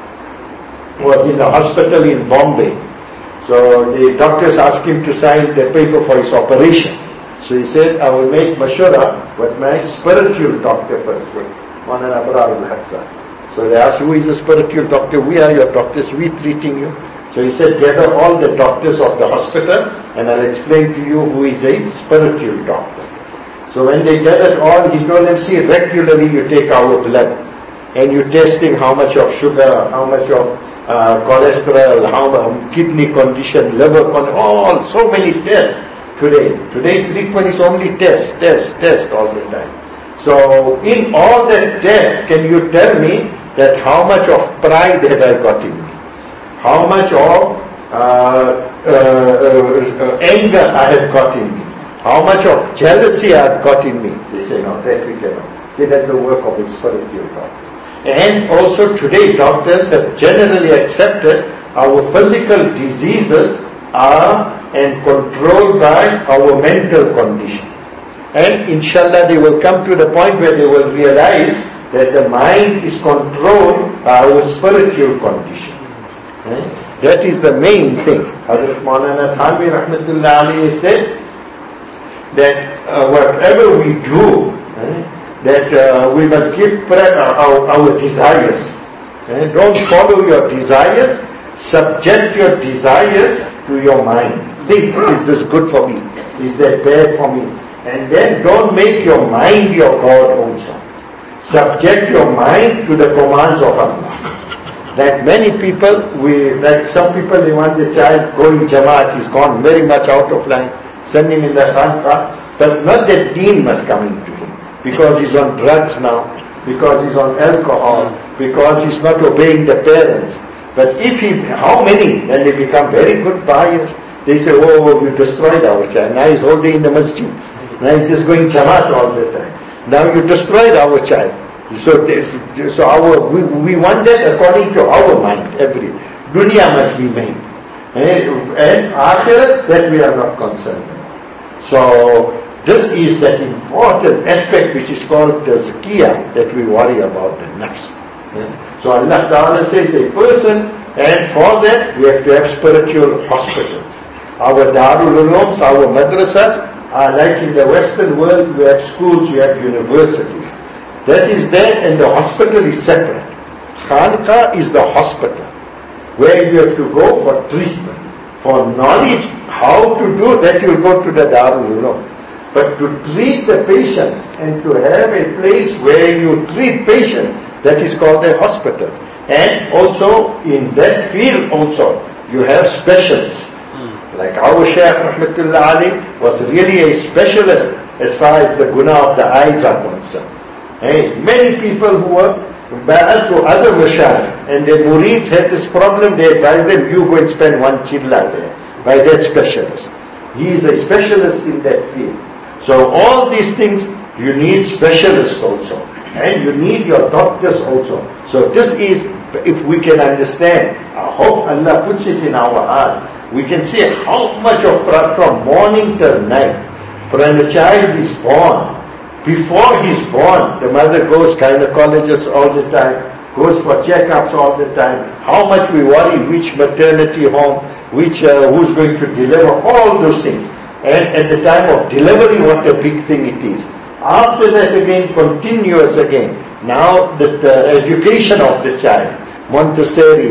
was in a hospital in Bombay. So the doctors asked him to sign the paper for his operation. So he said, I will make mashura with my spiritual doctor first, with Maulana Abrar al-Haq. So they asked, who is the spiritual doctor? We are your doctors, we treating you. So he said, gather all the doctors of the hospital and I'll explain to you who is a spiritual doctor. So when they gathered all, he told them, see, regularly you take our blood and you're testing how much of sugar, how much of Uh, cholesterol, how kidney condition, liver condition, all, so many tests today. Today treatment is only test, test, test all the time. So in all that test, can you tell me that how much of pride have I got in me? How much of uh, uh, uh, anger I have got in me? How much of jealousy I have got in me? They say, no, that we cannot. See, that's the work of a spiritual doctor. And also today doctors have generally accepted our physical diseases are and controlled by our mental condition. And inshallah they will come to the point where they will realize that the mind is controlled by our spiritual condition. Eh? That is the main thing. Hazrat Maulana Thanvi rahmatullah alayhi said that uh, whatever we do, eh, that uh, we must give prayer our, our desires. And don't follow your desires, subject your desires to your mind. Think, is this good for me? Is that bad for me? And then don't make your mind your God also. Subject your mind to the commands of Allah. Like many people, we, like some people, they want the child going Jamaat, he's gone very much out of line, send him in the khanqah, but not that deen must come into him. Because he's on drugs now, because he's on alcohol, because he's not obeying the parents. But if he, how many, then they become very good buyers. They say, oh, you destroyed our child. Now he's all day in the masjid. Now he's just going Jamaat all the time. Now you destroyed our child. So, so our, we, we want that according to our mind, every. Dunya must be made. And, and akhirat, that we are not concerned about. So, this is that important aspect which is called tazkiyah, that we worry about the nafs. Yeah. So Allah Ta'ala says a person, and for that we have to have spiritual hospitals. Our Darul Ulooms, our madrasas are like in the Western world, we have schools, we have universities. That is there, and the hospital is separate. Khanqah is the hospital, where you have to go for treatment. For knowledge, how to do that, you'll go to the Darul Uloom. But to treat the patients and to have a place where you treat patients, that is called a hospital. And also in that field also, you have specialists. Mm. Like our Shaykh Rahmatullah Ali was really a specialist as far as the guna of the eyes are concerned. And many people who were ba'al to other mashayikh and their murids had this problem, they advised them, you go and spend one chilla there by that specialist. He is a specialist in that field. So all these things, you need specialists also. And you need your doctors also. So this is, if we can understand, I hope Allah puts it in our heart, we can see how much of, from morning till night, when the child is born, before he's born, the mother goes gynecologist all the time, goes for checkups all the time, how much we worry, which maternity home, which, uh, who's going to deliver, all those things. And at the time of delivery, what a big thing it is. After that again, continuous again. Now the uh, education of the child, Montessori,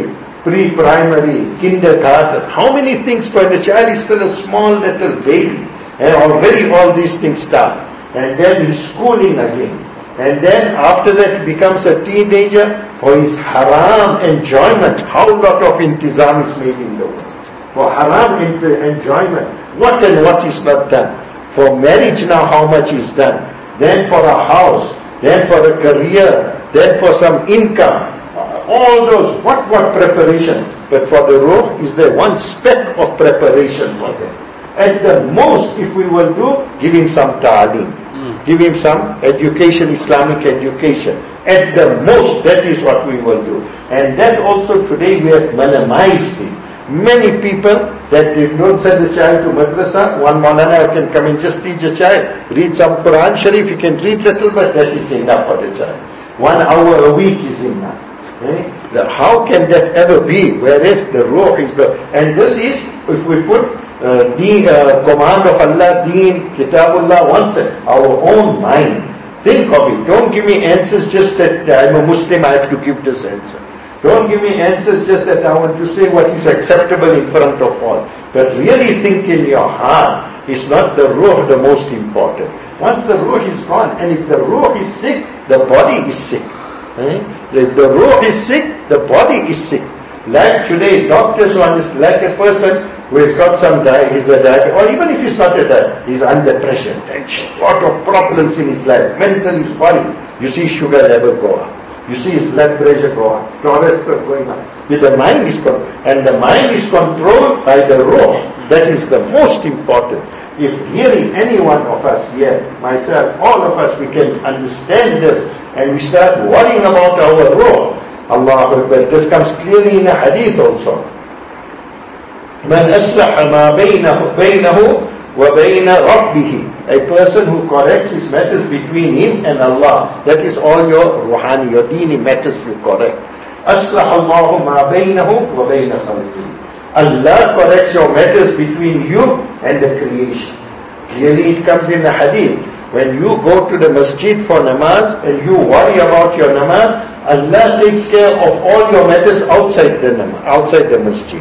pre-primary, kindergarten. How many things when the child is still a small little baby, and already all these things start. And then he's schooling again. And then after that he becomes a teenager. For his haram enjoyment, how lot of intizam is made in the world. For haram enjoyment, what and what is not done. For marriage now, how much is done. Then for a house, then for a career, then for some income. All those, what, what preparation. But for the ruh, is there one speck of preparation for them. At the most, if we will do, give him some ta'aleem. Give him some education, Islamic education. At the most, that is what we will do. And that also today we have minimized it. Many people that they don't send the child to madrasa, one Maulana can come and just teach a child, read some Quran Sharif, you can read little, but that is enough for the child. One hour a week is enough. Eh? How can that ever be? Whereas the ruh is the, and this is, if we put Uh, the uh, command of Allah, Deen, Kitabullah, once our own mind. Think of it. Don't give me answers just that I'm a Muslim, I have to give this answer. Don't give me answers just that I want to say what is acceptable in front of all. But really think in your heart, is not the ruh the most important. Once the ruh is gone, and if the ruh is sick, the body is sick. Eh? If the ruh is sick, the body is sick. Like today, doctors who understand, like a person who has got some diabetes, he's a diabetic, or even if he's not a diabetic, he's under pressure, tension, lot of problems in his life, mentally, his body. You see sugar level go up. You see his blood pressure go up, cholesterol going up. With the mind is controlled, and the mind is controlled by the ruh. That is the most important. If really any one of us here, myself, all of us, we can understand this, and we start worrying about our ruh, Allahu Akbar. This comes clearly in a hadith also. Man aslaha ma baynahu baynahu wa bayna rabbih. A person who corrects his matters between him and Allah. That is all your ruhani, your deeni matters you correct. Aslaha Allahu ma baynahu wa bayna khalqihi. Allah corrects your matters between you and the creation. Clearly it comes in the hadith. When you go to the masjid for namaz and you worry about your namaz, Allah takes care of all your matters outside the namaz, outside the masjid.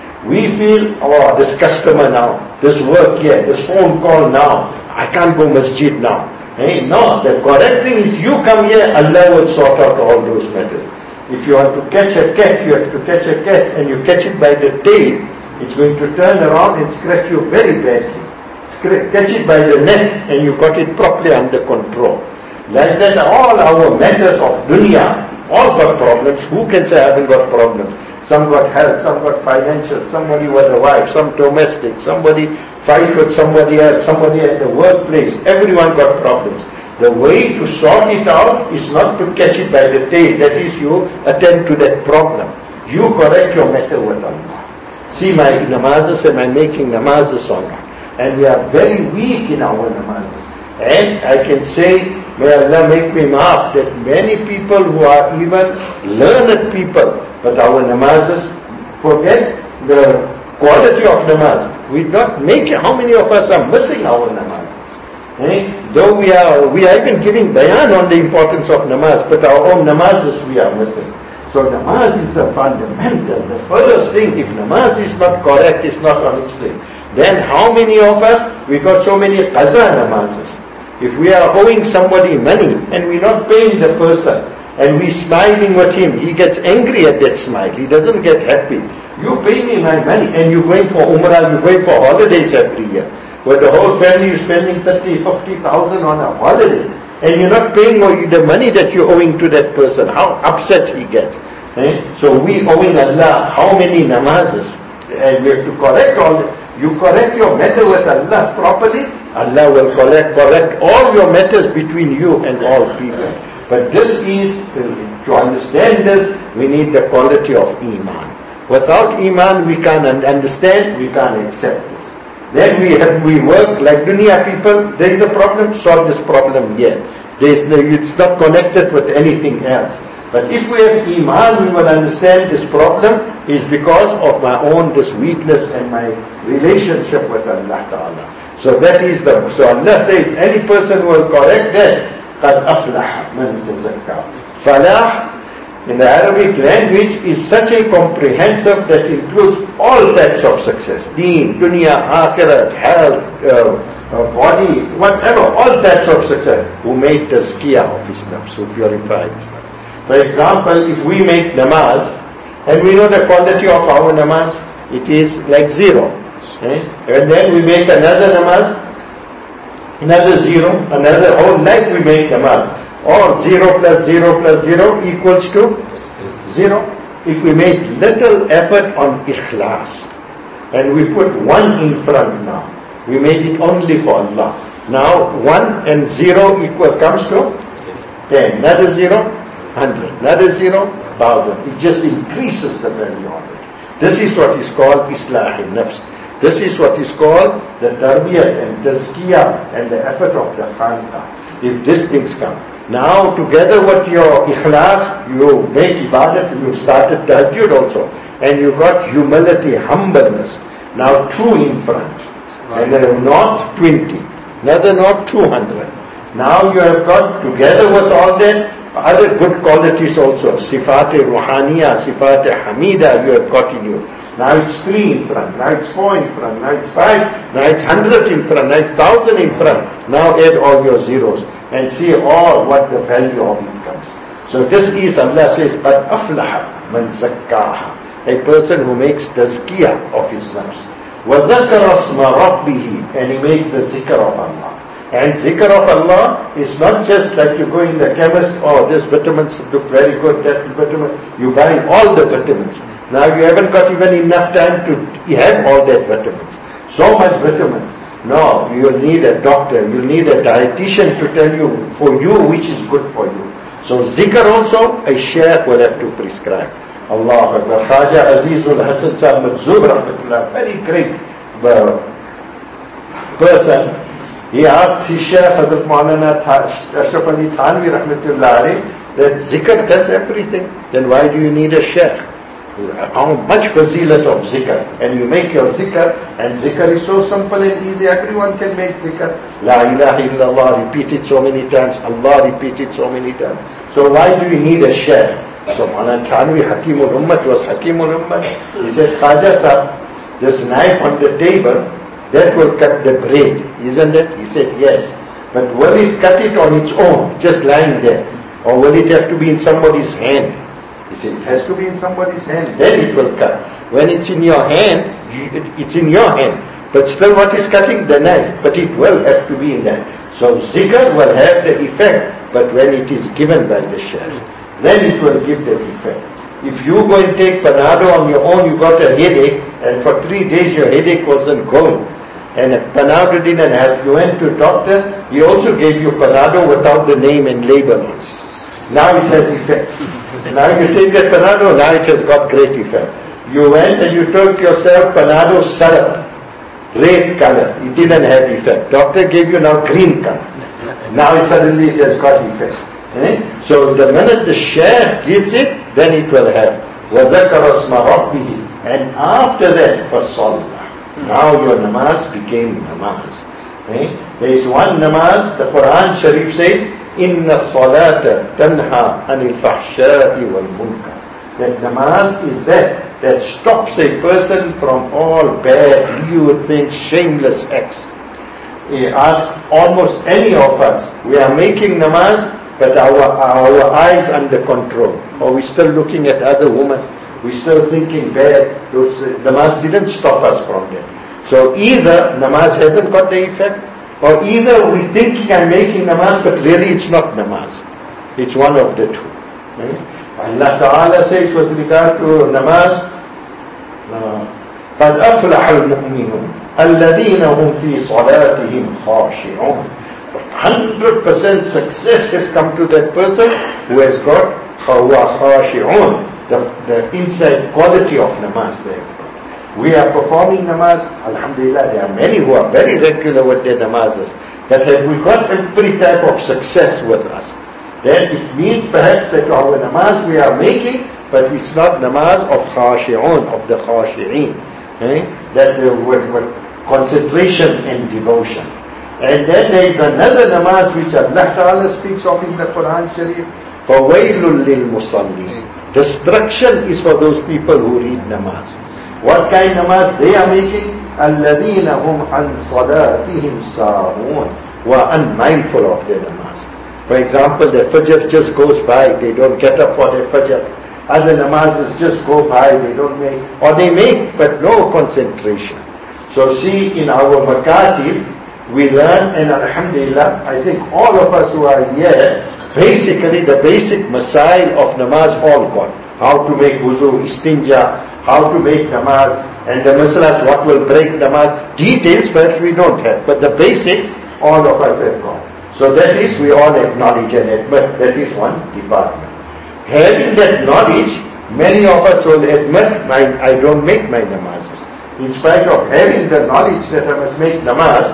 We feel, oh, this customer now, this work here, this phone call now, I can't go masjid now. Hey, no, the correct thing is you come here, Allah will sort out all those matters. If you want to catch a cat, you have to catch a cat and you catch it by the tail, it's going to turn around and scratch you very badly. Catch it by the neck and you got it properly under control. Like that, all our matters of dunya, all got problems. Who can say I haven't got problems? Some got health, some got financial, somebody with a wife, some domestic, somebody fight with somebody else, somebody at the workplace. Everyone got problems. The way to sort it out is not to catch it by the tail. That is, you attend to that problem. You correct your matter with Allah. See, my namazes, am I making namazes or not? And we are very weak in our namazes. And I can say, may Allah make me maaf, that many people who are even learned people, but our namazes, forget the quality of namaz. We don't make it. How many of us are missing our namazes? Eh? Though we are, we are even giving bayan on the importance of namaz, but our own namazes we are missing. So namaz is the fundamental, the first thing. If namaz is not correct, is not on its place, then how many of us, we got so many qaza namazes. If we are owing somebody money and we're not paying the person and we're smiling with him, he gets angry at that smile. He doesn't get happy. You pay me my money and you're going for umrah, you're going for holidays every year, where the whole family is spending thirty, fifty thousand on a holiday, and you're not paying the money that you're owing to that person. How upset he gets. Eh? So we owing Allah how many namazes? And we have to correct all that. You correct your matter with Allah properly, Allah will correct, correct all your matters between you and all people. But this is, to understand this, we need the quality of Iman. Without Iman, we can't understand, we can't accept this. Then we have, we work like dunya people, there is a problem, solve this problem here. There is no, it's not connected with anything else. But if we have Iman, we will understand this problem is because of my own this weakness and my relationship with Allah Ta'ala. So that is the, so Allah says, any person who will correct that, قَدْ أَفْلَحَ مَنْ تَزَكَّى. Falah in the Arabic language is such a comprehensive that includes all types of success. Deen, dunya, akhirat, health, uh, uh, body, whatever, all types of success. Who made tazkiyah of his nafs, who purified his nafs. For example, if we make namaz, and we know the quality of our namaz, it is like zero. Eh? And then we make another namaz, another zero, another whole life we make namaz. Or zero plus zero plus zero equals to zero. If we made little effort on ikhlas, and we put one in front now, we made it only for Allah. Now one and zero equal comes to ten. Another zero, hundred. Another zero, thousand. It just increases the value of it. This is what is called islah al-nafs. This is what is called the tarbiyat and tazkiyah and the effort of the khanqah. If these things come. Now together with your ikhlas, you make ibadat, you started tahajjud also. And you got humility, humbleness. Now two in front. And then not twenty. Another not two hundred. Now you have got together with all that, other good qualities also. Sifat-e ruhaniya, Sifat-e hamida you have got in you. Now it's three in front, now it's four in front, now it's five, now it's hundred in front, now it's thousand in front. Now add all your zeros and see all what the value of it comes. So this is, Allah says, قَدْ أَفْلَحَ مَنْ زَكَّاهَا. A person who makes tazkiyah of his nafs. وَذَكَرَ اسْمَ رَبِّهِ. And he makes the zikr of Allah. And zikr of Allah is not just like you go in the chemist, oh this vitamins look very good, that vitamin, you buy all the vitamins. Now you haven't got even enough time to have all that vitamins. So much vitamins. No, you'll need a doctor, you'll need a dietitian to tell you for you which is good for you. So zikr also, a shaykh will have to prescribe. Allah Akbar. Khaja Azizul Hasan Sahib Mazub Rahmatullah, very great uh, person. He asked his shaykh Hazrat Maulana Ashraf Ali Thanvi Rahmatullah alayhi, that zikr does everything. Then why do you need a shaykh? How much fazilat of zikr. And you make your zikr, and zikr is so simple and easy, everyone can make zikr. La ilaha illallah, repeat it so many times, Allah repeat it so many times. So why do you need a shaykh? So Maulana Thanvi Hakimul Ummat was Hakimul Ummat. He said, Khaja Sahib, this knife on the table, that will cut the bread, isn't it? He said, yes. But will it cut it on its own, just lying there? Or will it have to be in somebody's hand? He said, it has to be in somebody's hand, then it will cut. When it's in your hand, it's in your hand. But still what is cutting? The knife. But it will have to be in that. So zikr will have the effect, but when it is given by the shaykh, then it will give the effect. If you go and take Panado on your own, you got a headache, and for three days your headache wasn't going. And Panado didn't help. You went to a doctor, he also gave you Panado without the name and label. Now it has effect. Now you take that Panado, now it has got great effect. You went and you took yourself Panado syrup, red color. It didn't have effect. Doctor gave you now green color. Now it suddenly it has got effect. Eh? So the minute the shaykh gives it, then it will have. وَذَكَرَ اسْمَ رَبِّهِ. And after that, فَصَلَّى. Now your namaz became namaz. Eh? There is one namaz, the Quran Sharif says, إِنَّ الصَّلَاةَ تَنْهَى عَنِ الْفَحْشَاءِ وَالْمُنْكَرِ. That namaz is that, that stops a person from all bad, lewd things, shameless acts. He asked almost any of us, we are making namaz, but our, our eyes under control. Or we still looking at other women, we still thinking bad. Those, namaz didn't stop us from that. So either namaz hasn't got the effect, or either we thinking I'm making namaz, but really it's not namaz. It's one of the two. Right? Allah Ta'ala says with regard to namaz, قَدْ أَفْلَحَ الْمُؤْمِنُونَ الَّذِينَ هُمْ فِي صَلَاتِهِمْ خَاشِعُونَ. one hundred percent success has come to that person who has got khashi'un, the, the inside quality of namaz there. We are performing namaz, alhamdulillah, there are many who are very regular with their namazes. That have we got every type of success with us, then it means perhaps that our namaz we are making, but it's not namaz of khashi'un, of the khashi'in. Eh? That uh, with, with concentration and devotion. And then there is another namaz which Allah Ta'ala speaks of in the Quran Sharif, فَوَيْلٌ لِلْمُصَلِّينَ. Destruction is for those people who read namaz. What kind of namaz they are making? الَّذِينَ هُمْ عَنْ صَلَاتِهِمْ سَاهُونَ, who are unmindful of their namaz. For example, the fajr just goes by, they don't get up for their fajr. Other namazes just go by, they don't make, or they make, but no concentration. So see, in our makatib, we learn, and alhamdulillah, I think all of us who are here, basically the basic masail of namaz all got. How to make wuzu, istinja, how to make namaz, and the masalas, what will break namaz. Details perhaps we don't have, but the basics, all of us have got. So that is, we all acknowledge and admit, that is one department. Having that knowledge, many of us will admit, I, I don't make my namazes. In spite of having the knowledge that I must make namaz,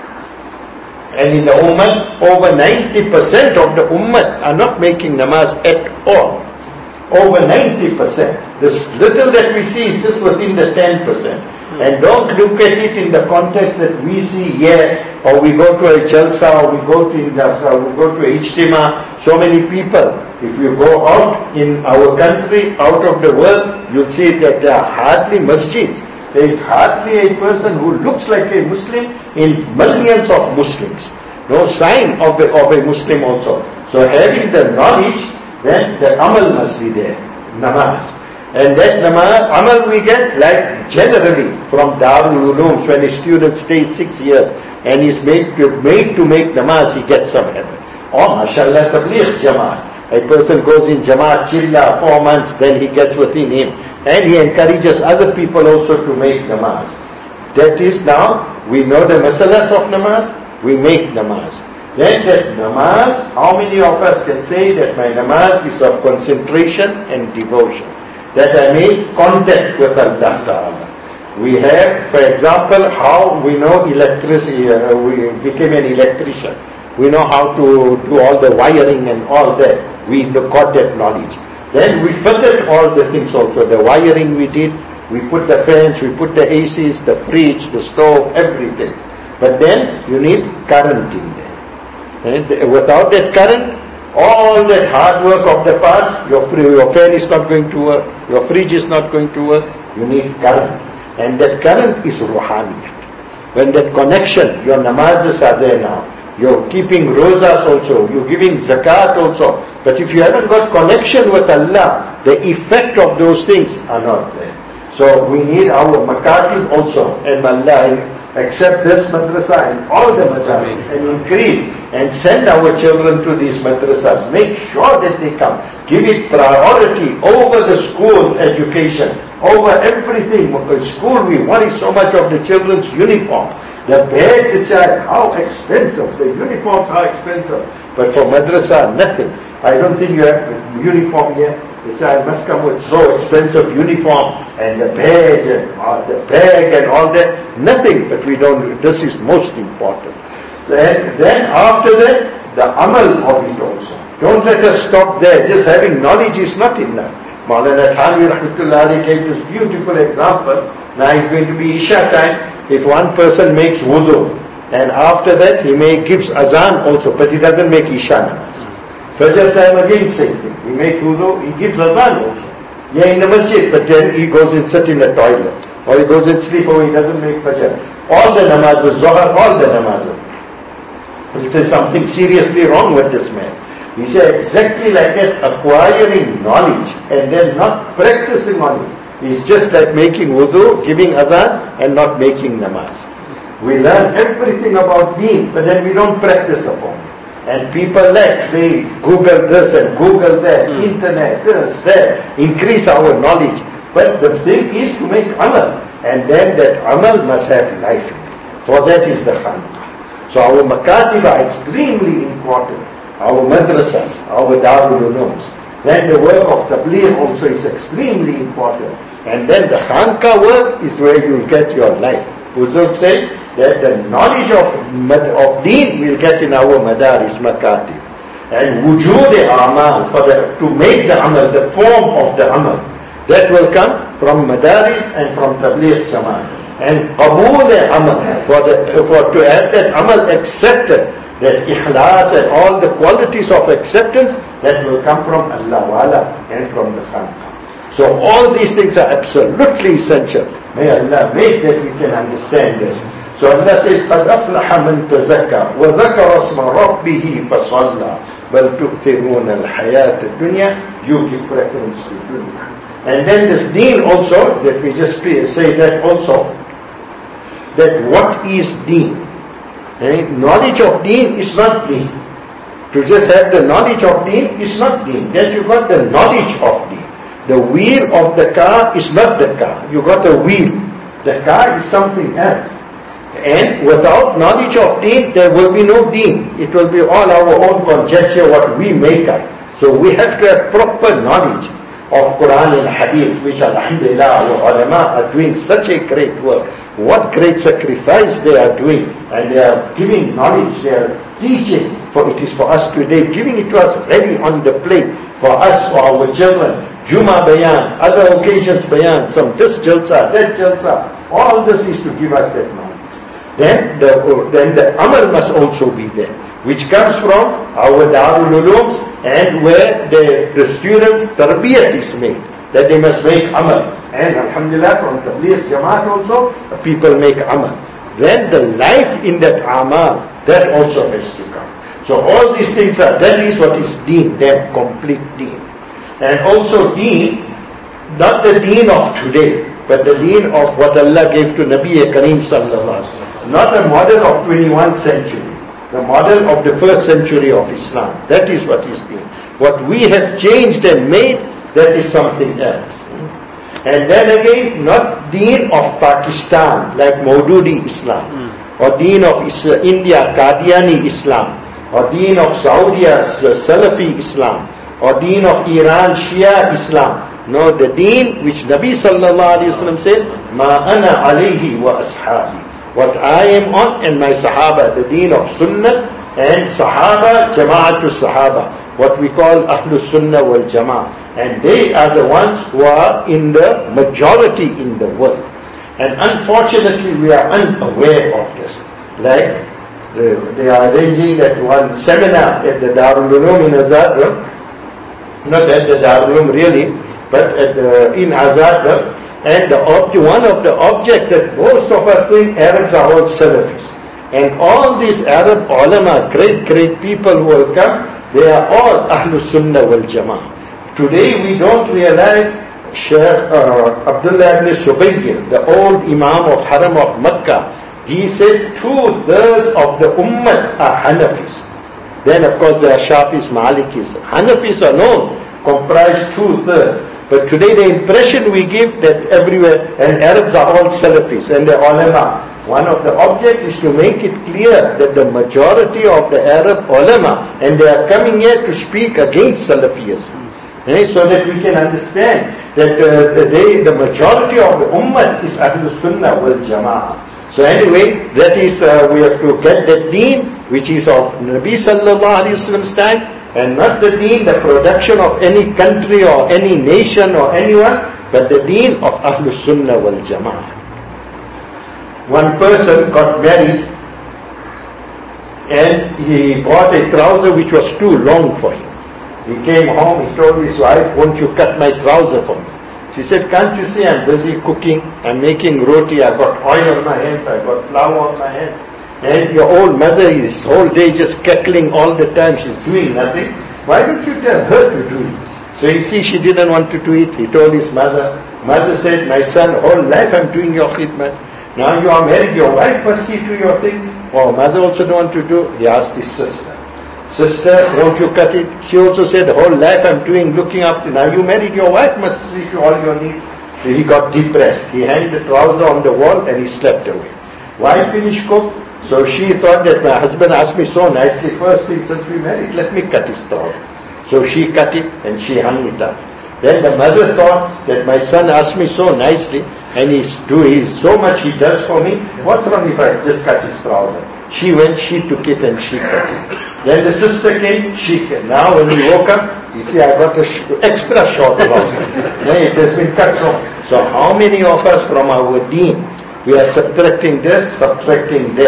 and in the ummah, over ninety percent of the ummah are not making namaz at all. Over ninety percent. This little that we see is just within the ten percent. And don't look at it in the context that we see here, or we go to a jalsa, or we go to, uh, we go to a ijtima, so many people. If you go out in our country, out of the world, you'll see that there are hardly masjids. There is hardly a person who looks like a Muslim in millions of Muslims. No sign of a, of a Muslim also. So having the knowledge, then the amal must be there, namaz. And that namaz, amal we get like generally from Darul Ulooms, when a student stays six years and is made to, made to make namaz, he gets some heaven. Oh, mashallah, tabligh jamaat. A person goes in Jamaat Chilla four months, then he gets within him. And he encourages other people also to make namaz. That is now, we know the masalas of namaz, we make namaz. Then that namaz, how many of us can say that my namaz is of concentration and devotion? That I make contact with Allah Ta'ala. We have, for example, how we know electricity, uh, we became an electrician. We know how to do all the wiring and all that. We got that knowledge. Then we fitted all the things also. The wiring we did, we put the fans, we put the A Cs, the fridge, the stove, everything. But then you need current in there. And without that current, all that hard work of the past, your, your fan is not going to work, your fridge is not going to work, you need current. And that current is ruhaniyat. When that connection, your namazes are there now. You're keeping rozas also, you're giving zakat also. But if you haven't got connection with Allah, the effect of those things are not there. So we need our makatib also. And Allah accept this madrasa and all the madrasas and increase and send our children to these madrasas. Make sure that they come. Give it priority over the school education, over everything. Because school, we worry so much of the children's uniform. The bag, the child, how expensive. The uniforms are expensive. But for madrasa, nothing. I don't think you have uniform here. The child must come with so expensive uniform and the badge and uh, the bag and all that. Nothing. But we don't, this is most important. Then, then after that, the amal of it also. Don't let us stop there. Just having knowledge is not enough. Maulana Thanvi Rahmatullah Ali gave this beautiful example. Now it's going to be Isha time. If one person makes wudu, and after that he may gives azan also, but he doesn't make Isha namaz. Fajr time again same thing. He makes wudu, he gives azan also. Yeah, in the masjid, but then he goes and sit in the toilet. Or he goes and sleep, or he doesn't make Fajr. All the namazes, Zohar, all the namazes. He'll say something seriously wrong with this man. He said exactly like that, acquiring knowledge and then not practicing on it. It's just like making wudu, giving adhan and not making namaz. We learn everything about deen, but then we don't practice upon it. And people like, they Google this and Google that, mm. internet, this, that, increase our knowledge. But the thing is to make amal. And then that amal must have life in it. For that is the khanqa. So our makatib are extremely important. Our madrasas, our Darul Ulooms. Then the work of tabligh also is extremely important. And then the khanqa work is where you will get your life. Huzur said that the knowledge of, of deen will get in our madaris, makatib. And wujud amal, for the, to make the amal, the form of the amal, that will come from madaris and from tabligh jamaat. And qabool amal, for, the, for to have that amal accepted that ikhlas and all the qualities of acceptance that will come from Allah Wala and from the Khalq. So all these things are absolutely essential. May Allah make that we can understand this. So Allah says, قَدْ أَفْلَحَ مَنْ تَزَكَّى وَذَكَرَ اسْمَ رَبِّهِ فَصَلَّى بَلْ تُؤْثِرُونَ الْحَيَاةَ الدُّنْيَا. You give preference to dunya. And then this deen also, that we just say that also, that what is deen? Eh? Knowledge of deen is not deen. To just have the knowledge of deen is not deen. That you got the knowledge of deen. The wheel of the car is not the car. You got a wheel. The car is something else. And without knowledge of deen, there will be no deen. It will be all our own conjecture, what we make up. So we have to have proper knowledge of Quran and Hadith, which alhamdulillah our ulama are doing such a great work. What great sacrifice they are doing. And they are giving knowledge, they are teaching. For it is for us today, giving it to us ready on the plate. For us, for our children. Juma bayans, other occasions bayans, some this jalsa, that jalsa. All this is to give us that knowledge. Then the, then the amal must also be there, which comes from our Darul Ulooms and where the, the students' tarbiyat is made, that they must make amal. And alhamdulillah from Tabligh Jamaat also, people make amal. Then the life in that amal, that also has to come. So all these things are, that is what is deen, that complete deen. And also deen, not the deen of today, but the deen of what Allah gave to Nabi Kareem sallallahu alaihi wasallam. Not a model of twenty-first century. The model of the first century of Islam. That is what is deen. What we have changed and made, that is something else. And then again, not deen of Pakistan, like Maududi Islam. Mm. Or deen of Isla- India, Qadiani Islam. Or deen of Saudi, uh, Salafi Islam. Or deen of Iran, Shia Islam. No, the deen which Nabi sallallahu alayhi wa sallam said, Ma ana alayhi wa ashabi. What I am on and my Sahaba, the deen of Sunnah and Sahaba, Jama'atul Sahaba, what we call Ahlus Sunnah wal Jama'ah. And they are the ones who are in the majority in the world. And unfortunately we are unaware of this. Like uh, they are arranging that one seminar at the Darul Uloom in Azad, not at the Darul Uloom really, but at the, in Azad. And the ob- one of the objects that most of us think Arabs are all Salafis. And all these Arab ulama, great, great people who will come, they are all Ahlus Sunnah wal Jama'ah. Today we don't realize Shaykh uh, Abdullah ibn Subayr, the old Imam of Haram of Makkah, he said two-thirds of the Ummah are Hanafis. Then of course there are Shafis, Malikis. Hanafis are known, comprise two-thirds. But today the impression we give that everywhere, and Arabs are all Salafis and the ulama. One of the objects is to make it clear that the majority of the Arab ulama, and they are coming here to speak against Salafism. Okay, so that we can understand that uh, the, they, the majority of the ummah is Ahlus Sunnah wal Jama'ah. So anyway, that is, uh, we have to get that deen, which is of Nabi sallallahu alayhi wa sallam's time, and not the deen, the production of any country or any nation or anyone, but the deen of Ahlus Sunnah wal Jama'ah. One person got married and he bought a trouser which was too long for him. He came home, he told his wife, won't you cut my trouser for me? She said, can't you see I'm busy cooking, I'm making roti, I've got oil on my hands, I've got flour on my hands. And your old mother is whole day just cackling all the time, she's doing nothing. Why don't you tell her to do it? So you see, she didn't want to do it. He told his mother. Mother said, my son, whole life I'm doing your khidmat. Now you are married, your wife must see to your things. Oh, mother also don't want to do. He asked his sister. Sister, won't you cut it? She also said, whole life I'm doing, looking after. Now you married, your wife must see to all your needs. So he got depressed. He hung the trouser on the wall and he slept away. Wife finished cook. So she thought that my husband asked me so nicely, first thing since we married, let me cut his trouser. So she cut it and she hung it up. Then the mother thought that my son asked me so nicely and he's doing so much he does for me, what's wrong if I just cut his trouser? She went, she took it and she cut it. Then the sister came, she came. Now when he woke up, you see I got an sh- extra short trouser. It has been cut so. So how many of us from our deen, we are subtracting this, subtracting that.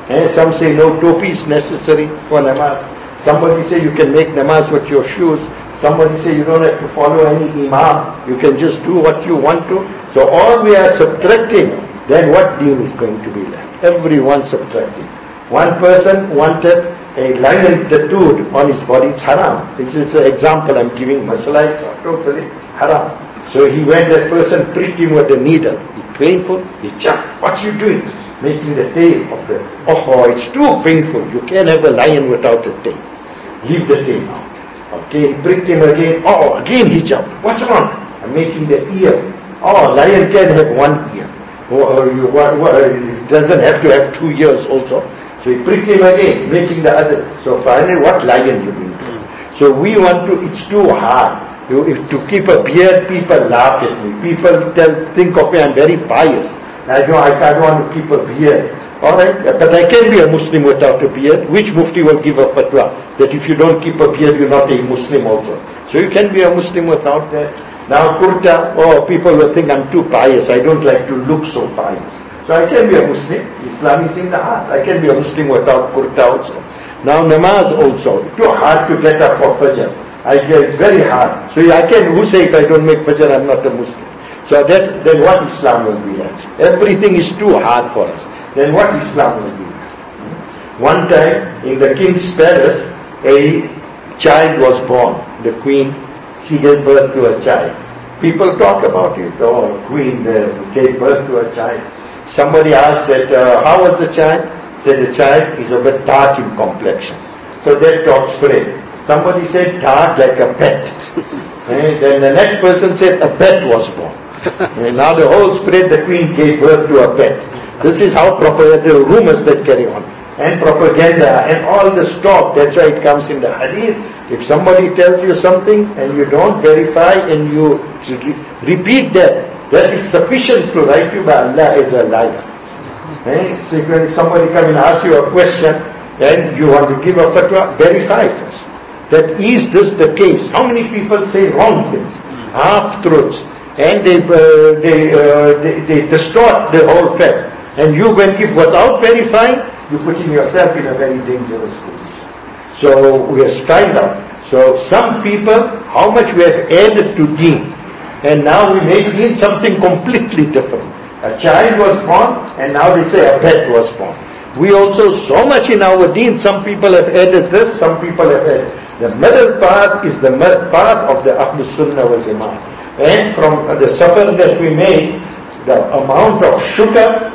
And some say no topi is necessary for namaz. Somebody say you can make namaz with your shoes. Somebody say you don't have to follow any imam. You can just do what you want to. So all we are subtracting, then what deen is going to be left? Everyone subtracting. One person wanted a lion tattooed on his body. It's haram. This is an example I'm giving. Masala, it's totally haram. So he went, that person pricked him with a needle. It's painful. He jumped. What's you doing? Making the tail of the... Oh, it's too painful. You can't have a lion without a tail. Leave the tail out. Okay, he pricked him again. Oh, again he jumped. What's wrong? I'm making the ear. Oh, lion can have one ear. Oh, you, what, what, it doesn't have to have two ears also. So he pricked him again, making the other. So finally, what lion you going to do? So we want to, it's too hard. You, if to keep a beard, people laugh at me. People tell, think of me, I'm very pious. I don't, I don't want to keep a beard. Alright, but I can be a Muslim without a beard. Which mufti will give a fatwa that if you don't keep a beard, you're not a Muslim also? So you can be a Muslim without that. Now kurta, oh, people will think I'm too pious. I don't like to look so pious. So I can be a Muslim. Islam is in the heart. I can be a Muslim without kurta also. Now namaz also. It's too hard to get up for Fajr. I get very hard. So I can, who say if I don't make Fajr, I'm not a Muslim? So that, then what Islam will be like? Everything is too hard for us. Then what Islam will be like? One time, in the king's palace, a child was born. The queen, she gave birth to a child. People talk about it. Oh, queen uh, gave birth to a child. Somebody asked that, uh, how was the child? Said the child is a bit dark in complexion. So that talk spread. Somebody said dark like a pet. And then the next person said a pet was born. And now the whole spread, the queen gave birth to a pet. This is how proper the rumors that carry on. And propaganda and all the stock. That's why it comes in the hadith. If somebody tells you something and you don't verify and you re- repeat that, that is sufficient to write you by Allah as a liar. Eh? So if somebody come and ask you a question and you want to give a fatwa, verify first. That is this the case? How many people say wrong things, half-truths, and they, uh, they, uh, they, they distort the whole facts. And you when give without verifying, you're putting yourself in a very dangerous position. So we have find out. So some people, how much we have added to deen. And now we make deen something completely different. A child was born and now they say a pet was born. We also, so much in our deen, some people have added this, some people have added. The middle path is the path of the Ahlus Sunnah wal Jama'ah. And from the safar that we made, the amount of shukr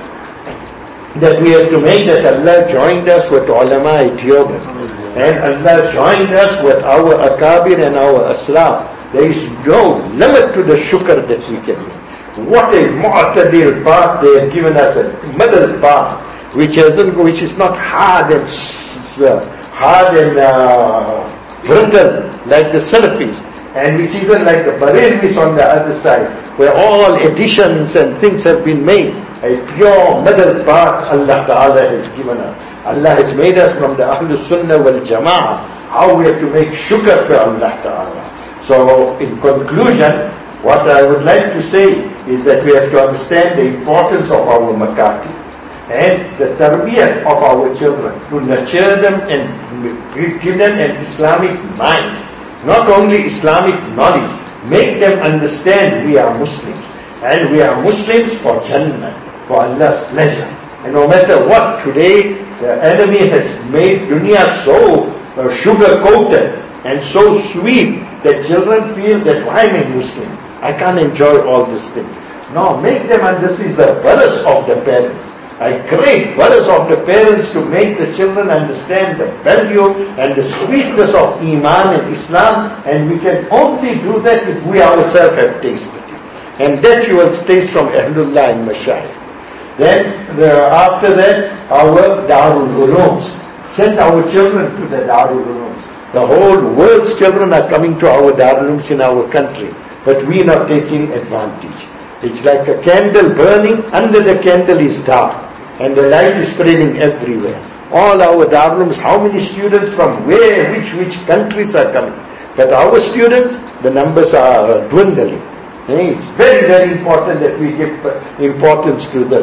that we have to make, that Allah joined us with ulama Ethiopian. And Allah joined us with our akabir and our aslam. There is no limit to the shukr that we can make. What a mu'tadil path they have given us, a middle path, which isn't, which is not hard and uh, hard and uh, brittle like the Salafis, and which isn't like the Barelvis on the other side, where all additions and things have been made. A pure middle path Allah Ta'ala has given us. Allah has made us from the Ahlus Sunnah wal Jama'ah. How we have to make shukr for Allah Ta'ala. So in conclusion, what I would like to say is that we have to understand the importance of our makati and the tarbiyah of our children, to nurture them and give them an Islamic mind. Not only Islamic knowledge, make them understand we are Muslims. And we are Muslims for Jannah, for Allah's pleasure. And no matter what, today the enemy has made dunya so uh, sugar-coated and so sweet that children feel that why am I Muslim? I can't enjoy all these things. No, make them, and this is the verse of the parents. A great verse of the parents to make the children understand the value and the sweetness of Iman and Islam, and we can only do that if we ourselves have tasted it. And that you will taste from Ahlullah and Mashayikh. Then uh, after that, our Darul Ulooms. Send our children to the Darul Ulooms. The whole world's children are coming to our Darul Ulooms in our country, but we are not taking advantage. It's like a candle burning, under the candle is dark, and the light is spreading everywhere. All our Darul Ulooms, how many students from where, which, which countries are coming? But our students, the numbers are dwindling. It's very, very important that we give importance to this.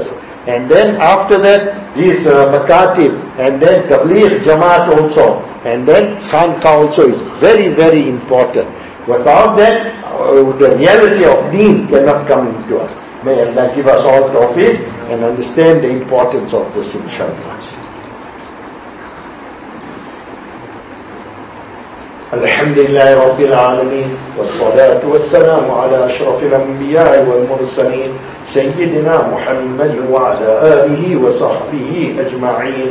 And then after that, these uh, Makatib, and then Tabligh Jamaat also, and then Khanqa also is very, very important. Without that, uh, the reality of deen cannot come into us. May Allah give us all tawfiq and understand the importance of this, inshallah. الحمد لله رب العالمين والصلاة والسلام على أشرف الأنبياء والمرسلين سيدنا محمد وعلى آله وصحبه أجمعين.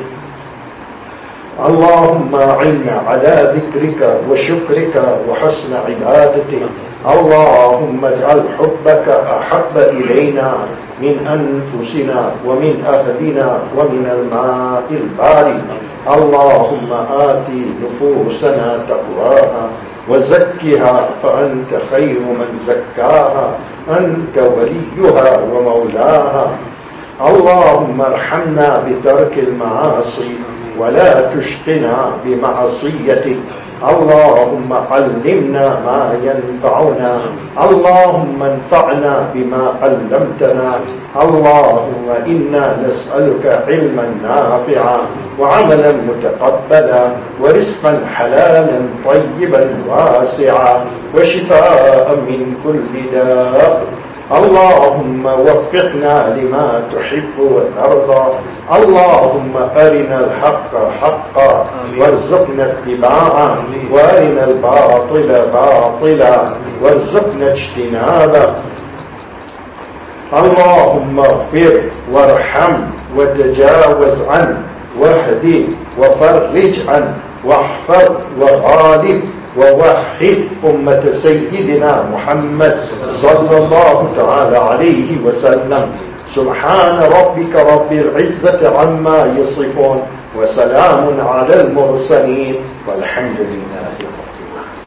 اللهم أعنا على ذكرك وشكرك وحسن عبادتك. اللهم اجعل حبك أحب إلينا من أنفسنا ومن أهلنا ومن الماء البارد. اللهم آت نفوسنا تقواها وزكها فأنت خير من زكاها أنت وليها ومولاها. اللهم ارحمنا بترك المعاصي ولا تشقنا بمعصيتك. اللهم علمنا ما ينفعنا. اللهم انفعنا بما علمتنا. اللهم إنا نسألك علما نافعا وعملا متقبلا ورزقا حلالا طيبا واسعا وشفاء من كل داء. اللهم وفقنا لما تحب وترضى. اللهم أرنا الحق حقا وارزقنا اتباعه وأرنا الباطل باطلا وارزقنا اجتنابه. اللهم اغفر وارحم وتجاوز عنه واهدي وفرج عنه واحفظ وغالب ووحد أمة سيدنا محمد صلى الله تعالى عليه وسلم. سبحان ربك رب العزة عما يصفون وسلام على المرسلين والحمد لله.